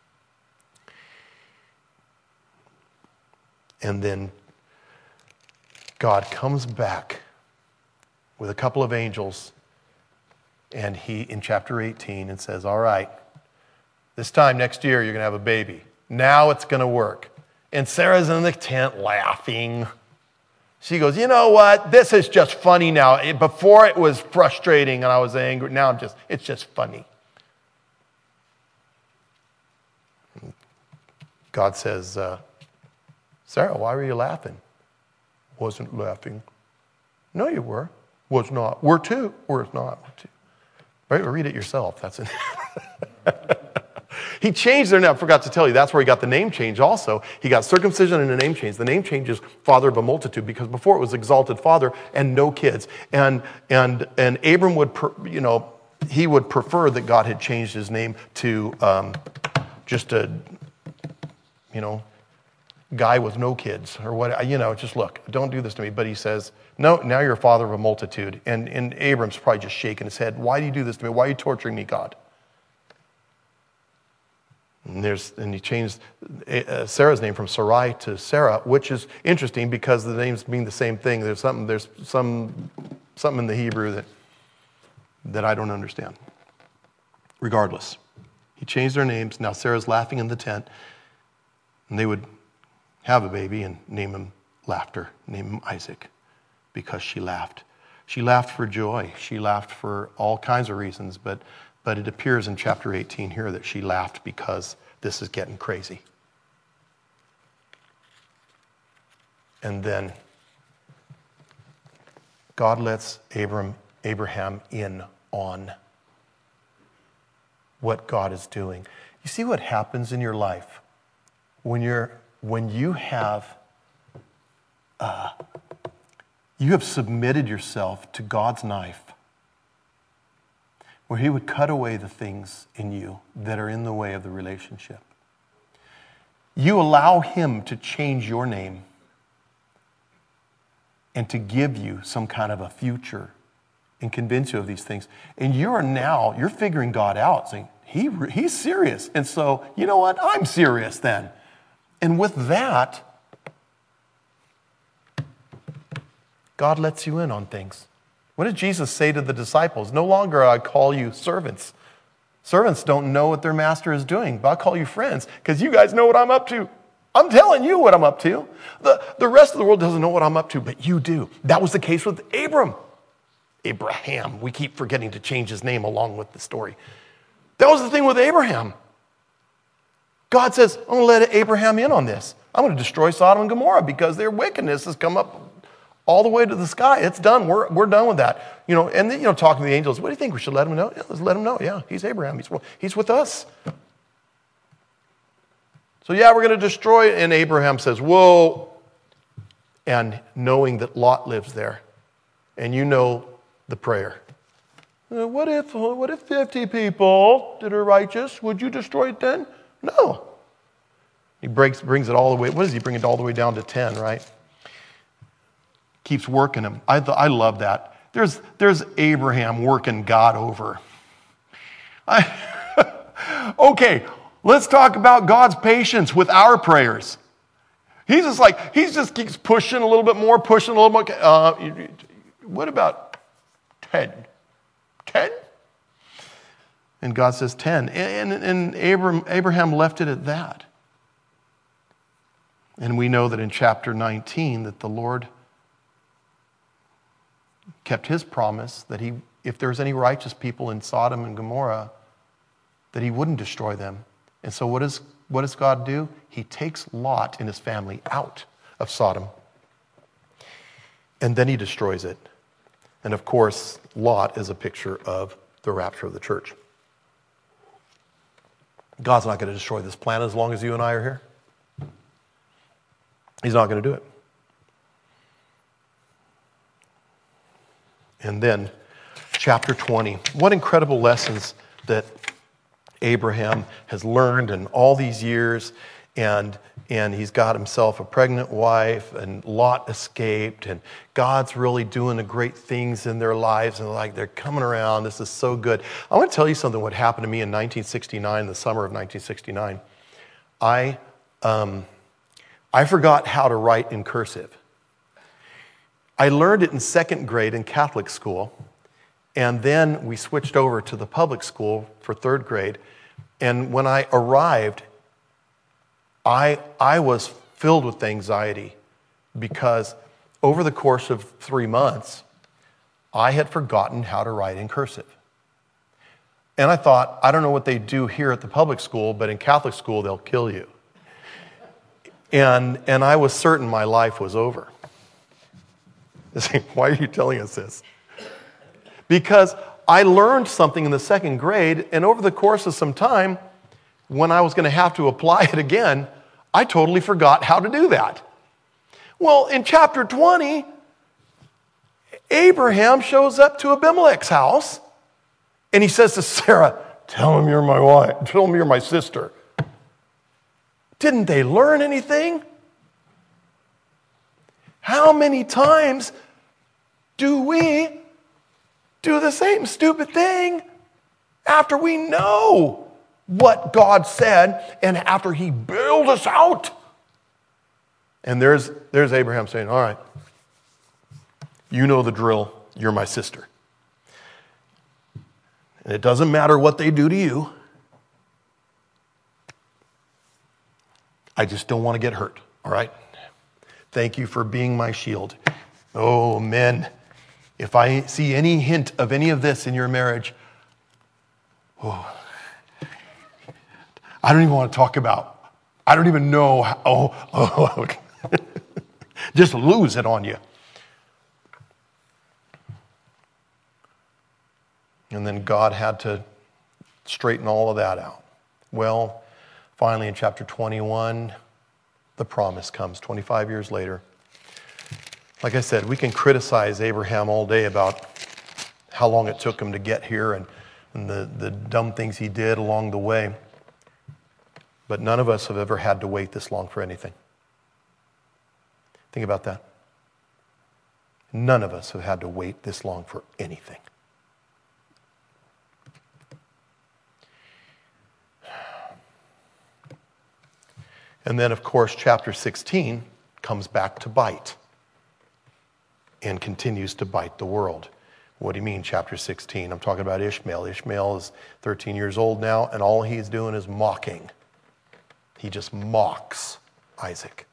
And then God comes back with a couple of angels, and he, in chapter 18, and says, all right, this time next year you're going to have a baby. Now it's going to work. And Sarah's in the tent laughing. She goes, you know what? This is just funny now. Before it was frustrating and I was angry. Now it's just funny. God says, Sarah, why were you laughing? Wasn't laughing. No, you were. Was not. Were too. Were not. Were too. Right? Read it yourself. That's it. He changed their name. I forgot to tell you, that's where he got the name change also. He got circumcision and a name change. The name change is father of a multitude, because before it was exalted father and no kids. And Abram would, he would prefer that God had changed his name to just a, guy with no kids or what, just look, don't do this to me. But he says, no, now you're a father of a multitude. And Abram's probably just shaking his head. Why do you do this to me? Why are you torturing me, God? And he changed Sarah's name from Sarai to Sarah, which is interesting because the names mean the same thing. There's something in the Hebrew that I don't understand. Regardless, he changed their names. Now Sarah's laughing in the tent, and they would have a baby and name him Laughter, name him Isaac, because she laughed. She laughed for joy. She laughed for all kinds of reasons, but it appears in chapter 18 here that she laughed because this is getting crazy. And then God lets Abram Abraham in on what God is doing. You see what happens in your life when you have submitted yourself to God's knife, where he would cut away the things in you that are in the way of the relationship. You allow him to change your name and to give you some kind of a future and convince you of these things. And you're figuring God out, saying, he's serious. And so, you know what? I'm serious then. And with that, God lets you in on things. What did Jesus say to the disciples? No longer I call you servants. Servants don't know what their master is doing, but I'll call you friends because you guys know what I'm up to. I'm telling you what I'm up to. The rest of the world doesn't know what I'm up to, but you do. That was the case with Abraham. We keep forgetting to change his name along with the story. That was the thing with Abraham. God says, I'm going to let Abraham in on this. I'm going to destroy Sodom and Gomorrah because their wickedness has come up all the way to the sky. It's done. We're done with that. And then, talking to the angels, what do you think? We should let him know? Yeah, let's let him know. Yeah, he's Abraham. He's with us. So yeah, we're going to destroy it. And Abraham says, whoa. And knowing that Lot lives there. And you know the prayer. What if 50 people that are righteous? Would you destroy it then? No. He brings it all the way. What does he bring it all the way down to 10, right? Keeps working him. I love that. There's Abraham working God over. Okay, let's talk about God's patience with our prayers. He just keeps pushing a little bit more, pushing a little more. What about 10? 10? And God says 10. And Abraham left it at that. And we know that in chapter 19 that the Lord kept his promise that if there's any righteous people in Sodom and Gomorrah, that he wouldn't destroy them. And so what does God do? He takes Lot and his family out of Sodom. And then he destroys it. And of course, Lot is a picture of the rapture of the church. God's not going to destroy this planet as long as you and I are here. He's not going to do it. And then, chapter 20. What incredible lessons that Abraham has learned in all these years. And he's got himself a pregnant wife, and Lot escaped, and God's really doing the great things in their lives, and they're coming around. This is so good. I want to tell you something what happened to me in 1969, the summer of 1969. I forgot how to write in cursive. I learned it in second grade in Catholic school, and then we switched over to the public school for third grade. And when I arrived, I was filled with anxiety because over the course of 3 months, I had forgotten how to write in cursive. And I thought, I don't know what they do here at the public school, but in Catholic school, they'll kill you. And I was certain my life was over. Why are you telling us this? Because I learned something in the second grade, and over the course of some time, when I was going to have to apply it again, I totally forgot how to do that. Well, in chapter 20, Abraham shows up to Abimelech's house, and he says to Sarah, tell him you're my wife. Tell him you're my sister. Didn't they learn anything? How many times do we do the same stupid thing after we know what God said and after he bailed us out? And there's Abraham saying, all right, you know the drill, you're my sister. And it doesn't matter what they do to you. I just don't want to get hurt, all right? Thank you for being my shield. Oh, men, if I see any hint of any of this in your marriage, I don't even want to talk about. I don't even know how, just lose it on you. And then God had to straighten all of that out. Well, finally in chapter 21, the promise comes 25 years later. Like I said, we can criticize Abraham all day about how long it took him to get here and the dumb things he did along the way. But none of us have ever had to wait this long for anything. Think about that. None of us have had to wait this long for anything. And then, of course, chapter 16 comes back to bite and continues to bite the world. What do you mean, chapter 16? I'm talking about Ishmael. Ishmael is 13 years old now, and all he's doing is mocking. He just mocks Isaac.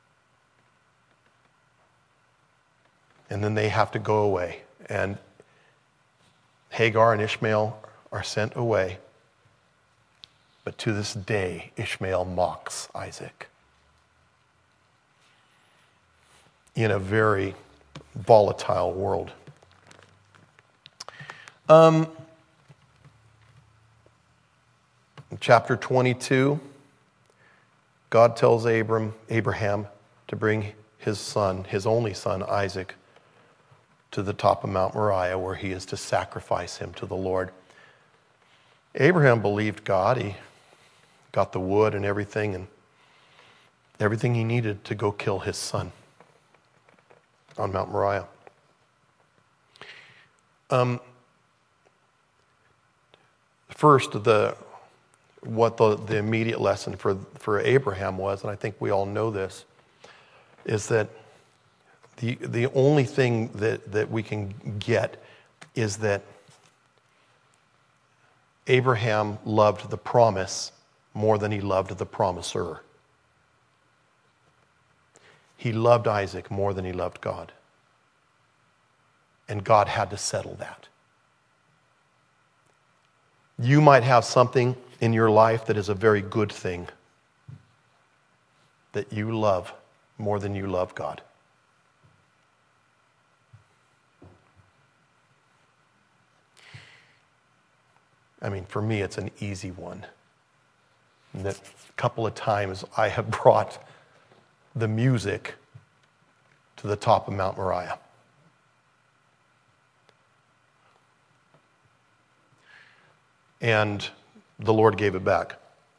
And then they have to go away. And Hagar and Ishmael are sent away. But to this day, Ishmael mocks Isaac in a very volatile world. In chapter 22, God tells Abraham to bring his son, his only son, Isaac, to the top of Mount Moriah, where he is to sacrifice him to the Lord. Abraham believed God. He got the wood and everything he needed to go kill his son on Mount Moriah. First, what the immediate lesson for Abraham was, and I think we all know this, is that the only thing that we can get is that Abraham loved the promise more than he loved the promiser. He loved Isaac more than he loved God. And God had to settle that. You might have something in your life that is a very good thing that you love more than you love God. I mean, for me, it's an easy one. And that a couple of times I have brought the music to the top of Mount Moriah. And the Lord gave it back.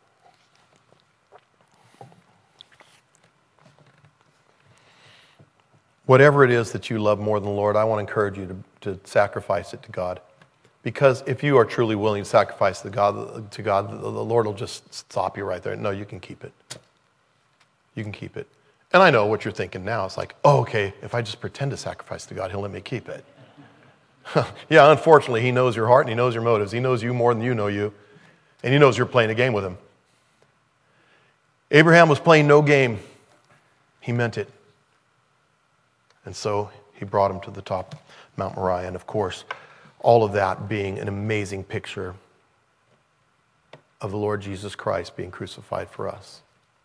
Whatever it is that you love more than the Lord, I want to encourage you to sacrifice it to God. Because if you are truly willing to sacrifice to God, the Lord will just stop you right there. No, you can keep it. You can keep it. And I know what you're thinking now. It's like, oh, okay, if I just pretend to sacrifice to God, he'll let me keep it. Yeah, unfortunately, he knows your heart and he knows your motives. He knows you more than you know you. And he knows you're playing a game with him. Abraham was playing no game. He meant it. And so he brought him to the top of Mount Moriah. And of course, all of that being an amazing picture of the Lord Jesus Christ being crucified for us.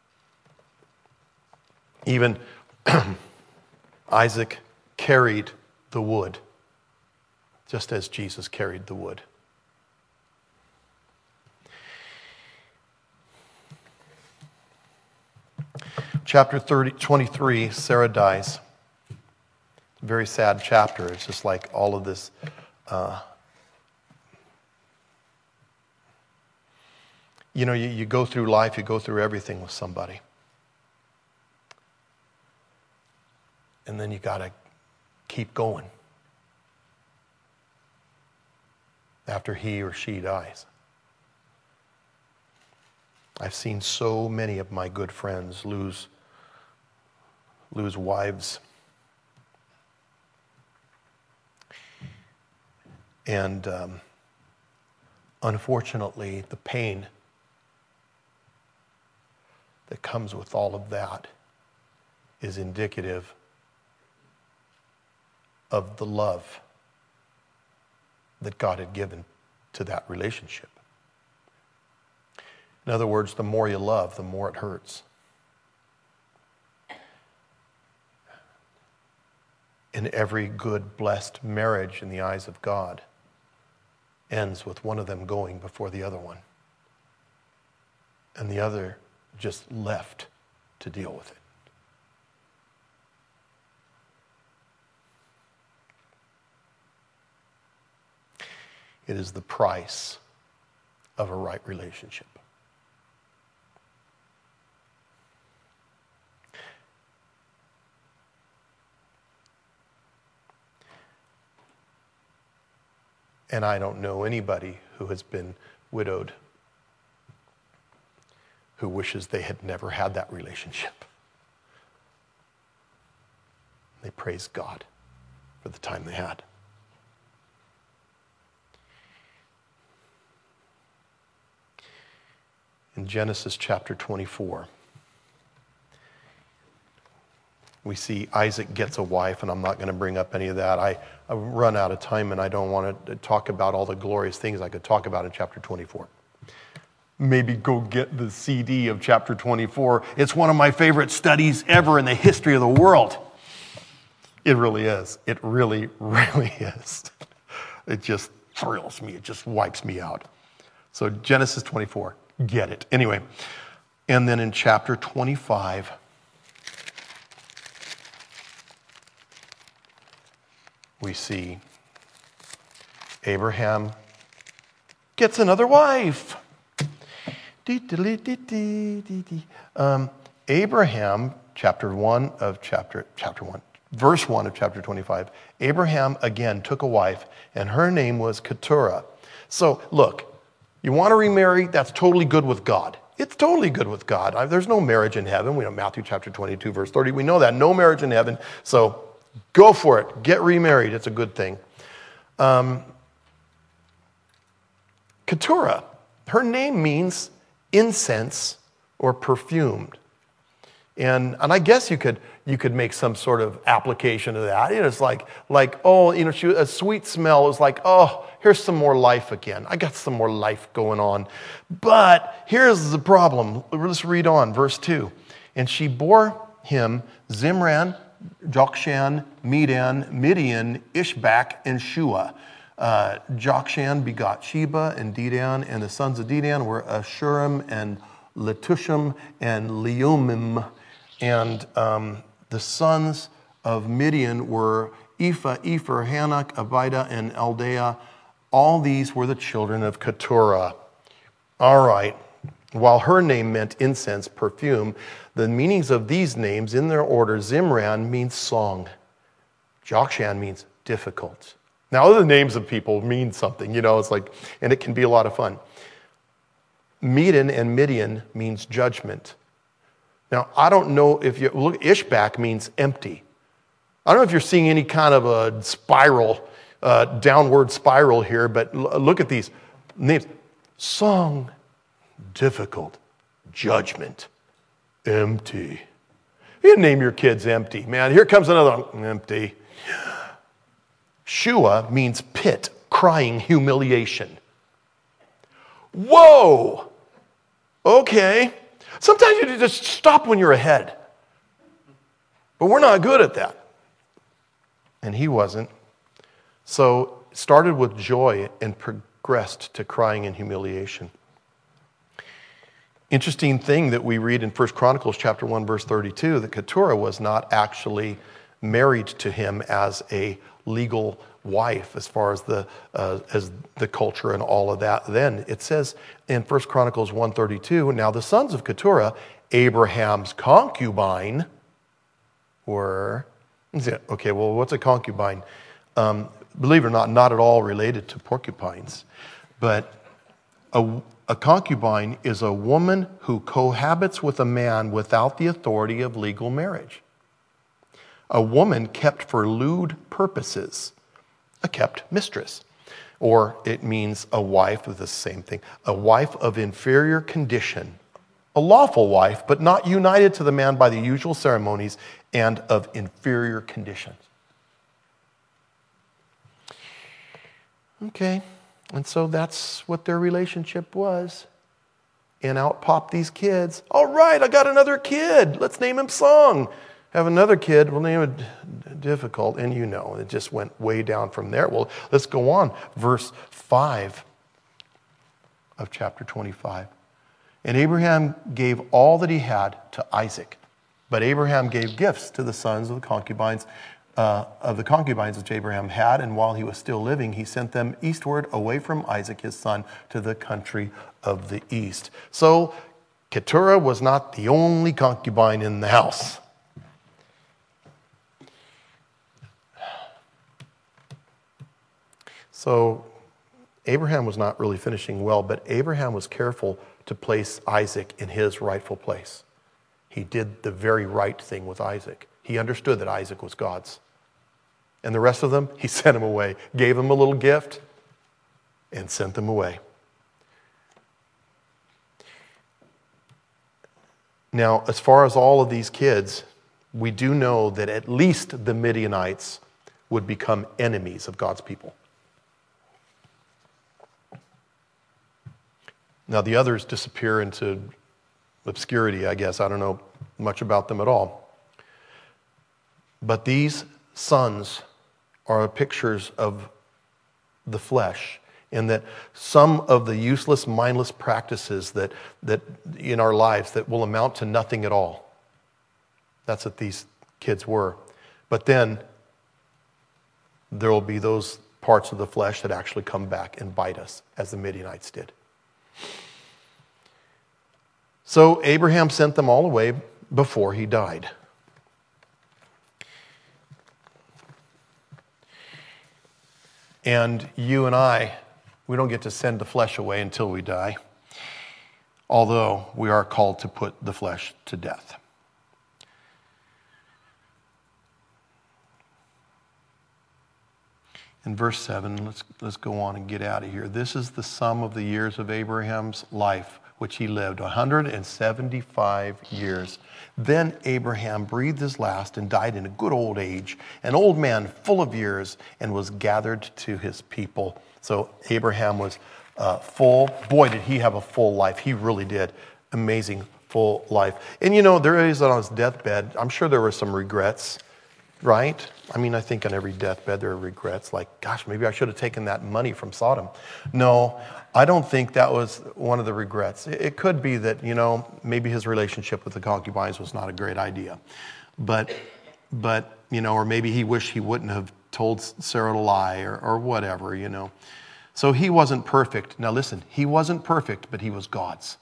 Even Isaac carried the wood, just as Jesus carried the wood. Chapter 23, Sarah dies. Very sad chapter. It's just like all of this. You go through life, you go through everything with somebody. And then you got to keep going after he or she dies. I've seen so many of my good friends lose wives. And unfortunately, the pain that comes with all of that is indicative of the love that God had given to that relationship. In other words, the more you love, the more it hurts. In every good, blessed marriage in the eyes of God ends with one of them going before the other one, and the other just left to deal with it. It is the price of a right relationship. And I don't know anybody who has been widowed who wishes they had never had that relationship. They praise God for the time they had. In Genesis chapter 24, we see Isaac gets a wife, and I'm not going to bring up any of that. I've run out of time, and I don't want to talk about all the glorious things I could talk about in chapter 24. Maybe go get the CD of chapter 24. It's one of my favorite studies ever in the history of the world. It really is. It really, really is. It just thrills me. It just wipes me out. So Genesis 24, get it. Anyway, and then in chapter 25, we see Abraham gets another wife. Abraham, verse 1 of chapter 25, Abraham again took a wife, and her name was Keturah. So look, you want to remarry? That's totally good with God. It's totally good with God. There's no marriage in heaven. We know Matthew chapter 22, verse 30. We know that. No marriage in heaven. So go for it. Get remarried. It's a good thing. Keturah, her name means incense or perfumed. And I guess you could make some sort of application of that. It's like a sweet smell is like, oh, here's some more life again. I got some more life going on. But here's the problem. Let's read on, verse 2. And she bore him Zimran, Jokshan, Medan, Midian, Ishbak, and Shua. Jokshan begot Sheba and Dedan, and the sons of Dedan were Ashurim and Letushim and Leumim. And the sons of Midian were Ephah, Epher, Hanok, Abida, and Eldaah. All these were the children of Keturah. All right. While her name meant incense, perfume, the meanings of these names in their order, Zimran means song. Jokshan means difficult. Now, other names of people mean something, it's like, and it can be a lot of fun. Medan and Midian means judgment. Now, I don't know if you look, Ishbak means empty. I don't know if you're seeing any kind of a spiral, downward spiral here, but look at these names. Song, difficult, judgment, empty. You name your kids empty, man. Here comes another one, empty. Shua means pit, crying humiliation. Whoa! Okay. Sometimes you just stop when you're ahead. But we're not good at that. And he wasn't. So it started with joy and progressed to crying and humiliation. Interesting thing that we read in 1 Chronicles chapter 1, verse 32, that Keturah was not actually married to him as a legal wife as far as the culture and all of that. Then it says in 1 Chronicles 1:32, now the sons of Keturah, Abraham's concubine, were, okay, well, what's a concubine? Believe it or not at all related to porcupines. But a concubine is a woman who cohabits with a man without the authority of legal marriage. A woman kept for lewd purposes, a kept mistress. Or it means a wife of the same thing, a wife of inferior condition, a lawful wife, but not united to the man by the usual ceremonies and of inferior conditions. Okay, and so that's what their relationship was. And out popped these kids. All right, I got another kid. Let's name him Song. Have another kid, we'll name it difficult, and it just went way down from there. Well, let's go on. Verse 5 of chapter 25. And Abraham gave all that he had to Isaac. But Abraham gave gifts to the sons of the concubines which Abraham had, and while he was still living, he sent them eastward away from Isaac his son to the country of the east. So Keturah was not the only concubine in the house. So Abraham was not really finishing well, but Abraham was careful to place Isaac in his rightful place. He did the very right thing with Isaac. He understood that Isaac was God's. And the rest of them, he sent them away, gave them a little gift, and sent them away. Now, as far as all of these kids, we do know that at least the Midianites would become enemies of God's people. Now, the others disappear into obscurity, I guess. I don't know much about them at all. But these sons are pictures of the flesh, in that some of the useless, mindless practices that in our lives that will amount to nothing at all. That's what these kids were. But then there will be those parts of the flesh that actually come back and bite us, as the Midianites did. So Abraham sent them all away before he died. And you and I, we don't get to send the flesh away until we die, although we are called to put the flesh to death. In verse 7, let's go on and get out of here. This is the sum of the years of Abraham's life, which he lived, 175 years. Then Abraham breathed his last and died in a good old age, an old man full of years, and was gathered to his people. So Abraham was full. Boy, did he have a full life. He really did. Amazing full life. And there is on his deathbed, I'm sure there were some regrets, right? I mean, I think on every deathbed there are regrets, like, gosh, maybe I should have taken that money from Sodom. No, I don't think that was one of the regrets. It could be that, maybe his relationship with the concubines was not a great idea. But or maybe he wished he wouldn't have told Sarah to lie or whatever, So he wasn't perfect. Now listen, he wasn't perfect, but he was God's.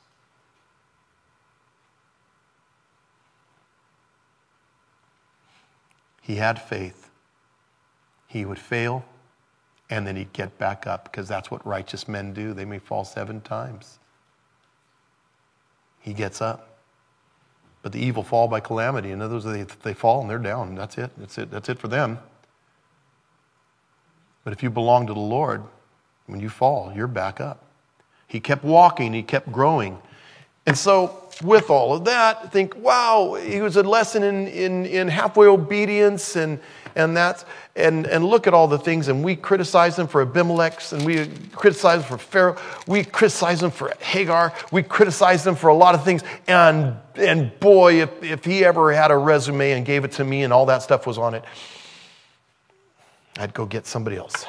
He had faith. He would fail, and then he'd get back up, because that's what righteous men do. They may fall 7 times. He gets up. But the evil fall by calamity. In other words, they fall and they're down. That's it. That's it for them. But if you belong to the Lord, when you fall, you're back up. He kept walking. He kept growing. And so with all of that, think, wow, he was a lesson in halfway obedience and look at all the things, and we criticize him for Abimelech, and we criticize him for Pharaoh, we criticize him for Hagar, we criticize him for a lot of things, and boy, if he ever had a resume and gave it to me and all that stuff was on it, I'd go get somebody else.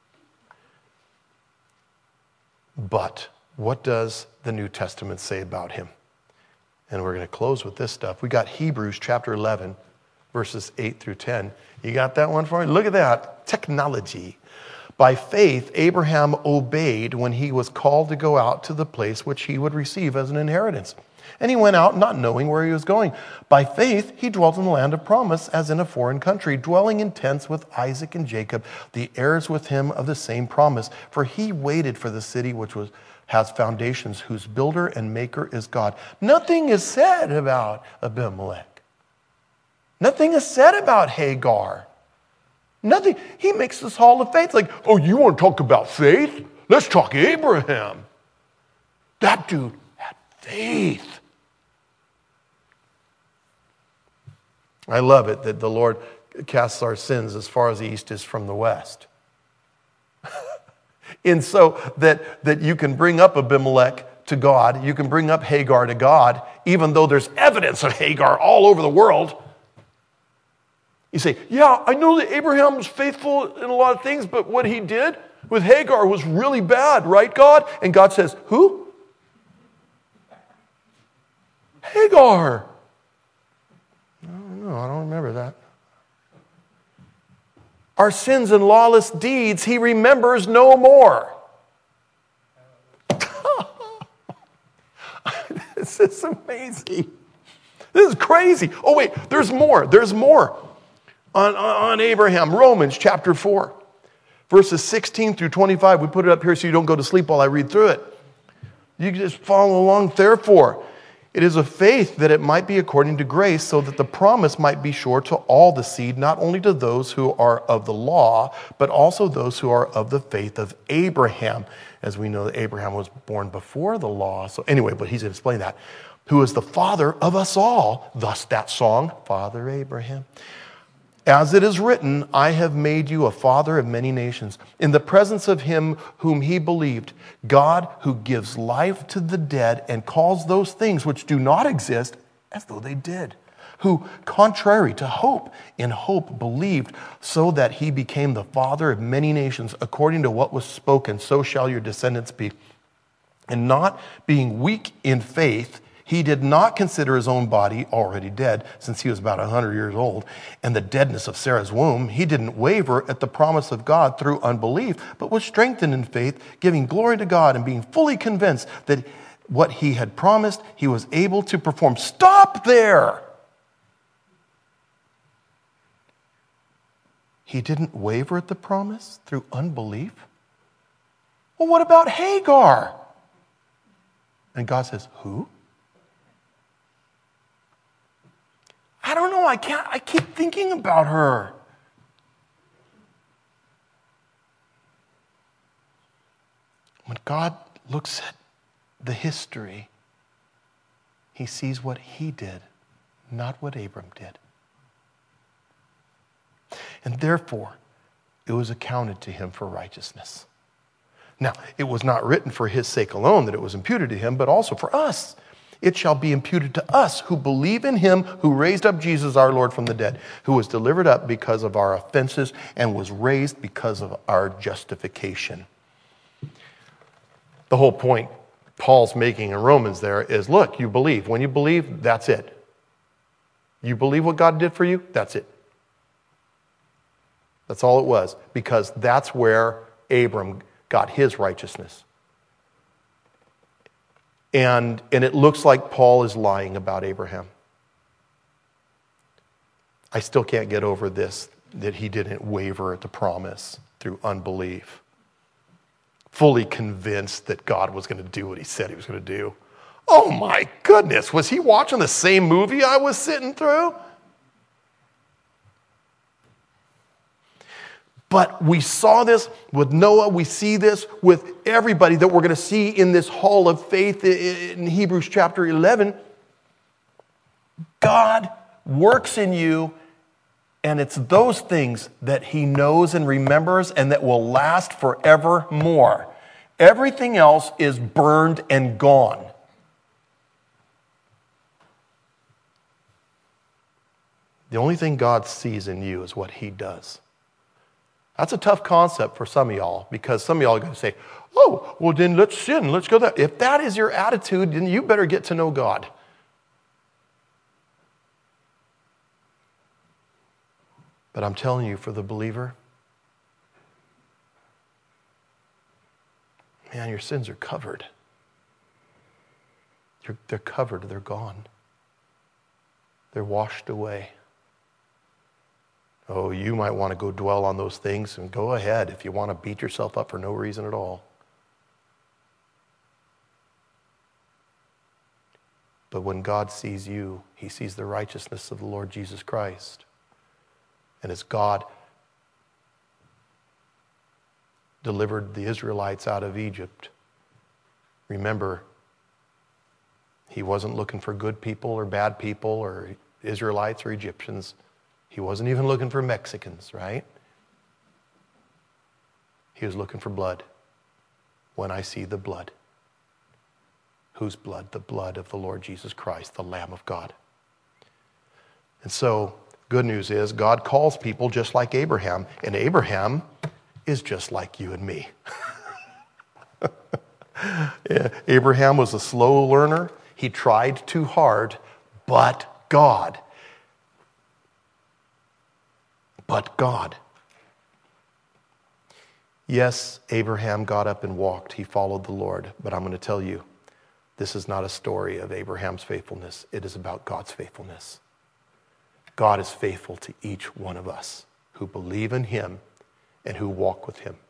But what does the New Testament say about him? And we're going to close with this stuff. We got Hebrews chapter 11, verses 8 through 10. You got that one for me? Look at that. Technology. By faith, Abraham obeyed when he was called to go out to the place which he would receive as an inheritance. And he went out not knowing where he was going. By faith, he dwelt in the land of promise as in a foreign country, dwelling in tents with Isaac and Jacob, the heirs with him of the same promise. For he waited for the city which has foundations, whose builder and maker is God. Nothing is said about Abimelech. Nothing is said about Hagar. Nothing. He makes this hall of faith like, oh, you want to talk about faith? Let's talk Abraham. That dude had faith. I love it that the Lord casts our sins as far as the east is from the west. And so that you can bring up Abimelech to God, you can bring up Hagar to God, even though there's evidence of Hagar all over the world. You say, yeah, I know that Abraham was faithful in a lot of things, but what he did with Hagar was really bad, right, God? And God says, who? Hagar. No, I don't remember that. Our sins and lawless deeds he remembers no more. This is amazing. This is crazy. Oh, wait, there's more. There's more on Abraham. Romans chapter 4, verses 16 through 25. We put it up here so you don't go to sleep while I read through it. You can just follow along. Therefore, it is of faith that it might be according to grace, so that the promise might be sure to all the seed, not only to those who are of the law, but also those who are of the faith of Abraham. As we know, that Abraham was born before the law. So anyway, but he's going to explain that. Who is the father of us all. Thus that song, Father Abraham. As it is written, I have made you a father of many nations, in the presence of him whom he believed, God who gives life to the dead and calls those things which do not exist as though they did, who, contrary to hope, in hope believed, so that he became the father of many nations, according to what was spoken, so shall your descendants be. And not being weak in faith, he did not consider his own body already dead, since he was about 100 years old, and the deadness of Sarah's womb. He didn't waver at the promise of God through unbelief, but was strengthened in faith, giving glory to God and being fully convinced that what he had promised, he was able to perform. Stop there! He didn't waver at the promise through unbelief? Well, what about Hagar? And God says, who? I don't know, I keep thinking about her. When God looks at the history, he sees what he did, not what Abram did. And therefore, it was accounted to him for righteousness. Now, it was not written for his sake alone that it was imputed to him, but also for us. It shall be imputed to us who believe in him who raised up Jesus our Lord from the dead, who was delivered up because of our offenses and was raised because of our justification. The whole point Paul's making in Romans there is, look, you believe. When you believe, that's it. You believe what God did for you, that's it. That's all it was, because that's where Abram got his righteousness. And it looks like Paul is lying about Abraham. I still can't get over this, that he didn't waver at the promise through unbelief. Fully convinced that God was going to do what he said he was going to do. Oh my goodness, was he watching the same movie I was sitting through? But we saw this with Noah. We see this with everybody that we're going to see in this hall of faith in Hebrews chapter 11. God works in you, and it's those things that he knows and remembers and that will last forevermore. Everything else is burned and gone. The only thing God sees in you is what he does. That's a tough concept for some of y'all, because some of y'all are going to say, oh, well then let's sin, let's go there. If that is your attitude, then you better get to know God. But I'm telling you, for the believer, man, your sins are covered. They're covered, they're gone. They're washed away. Oh, you might want to go dwell on those things, and go ahead if you want to beat yourself up for no reason at all. But when God sees you, he sees the righteousness of the Lord Jesus Christ. And as God delivered the Israelites out of Egypt, remember, he wasn't looking for good people or bad people or Israelites or Egyptians. He wasn't even looking for Mexicans, right? He was looking for blood. When I see the blood. Whose blood? The blood of the Lord Jesus Christ, the Lamb of God. And so Good news is God calls people just like Abraham, and Abraham is just like you and me. Yeah, Abraham was a slow learner. He tried too hard, but God. Yes, Abraham got up and walked. He followed the Lord. But I'm going to tell you, this is not a story of Abraham's faithfulness. It is about God's faithfulness. God is faithful to each one of us who believe in him and who walk with him.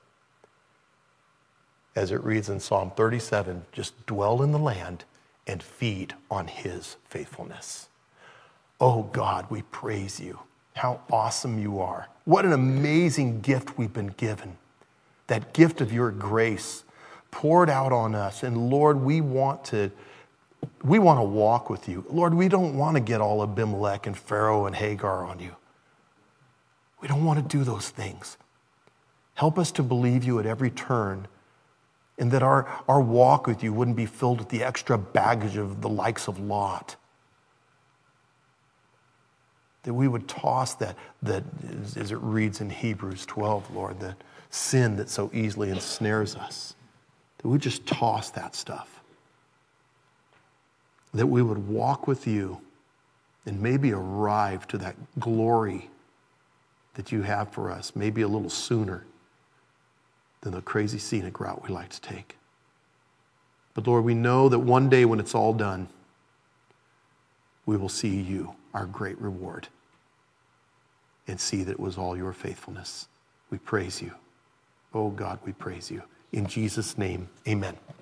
As it reads in Psalm 37, just dwell in the land and feed on his faithfulness. Oh God, we praise you. How awesome you are. What an amazing gift we've been given. That gift of your grace poured out on us. And Lord, we want to walk with you. Lord, we don't want to get all Abimelech and Pharaoh and Hagar on you. We don't want to do those things. Help us to believe you at every turn, and that our walk with you wouldn't be filled with the extra baggage of the likes of Lot. That we would toss that as it reads in Hebrews 12, Lord, the sin that so easily ensnares us. That we just toss that stuff. That we would walk with you and maybe arrive to that glory that you have for us, maybe a little sooner than the crazy scenic route we like to take. But Lord, we know that one day when it's all done, we will see you, our great reward, and see that it was all your faithfulness. We praise you. Oh God, we praise you. In Jesus' name, amen.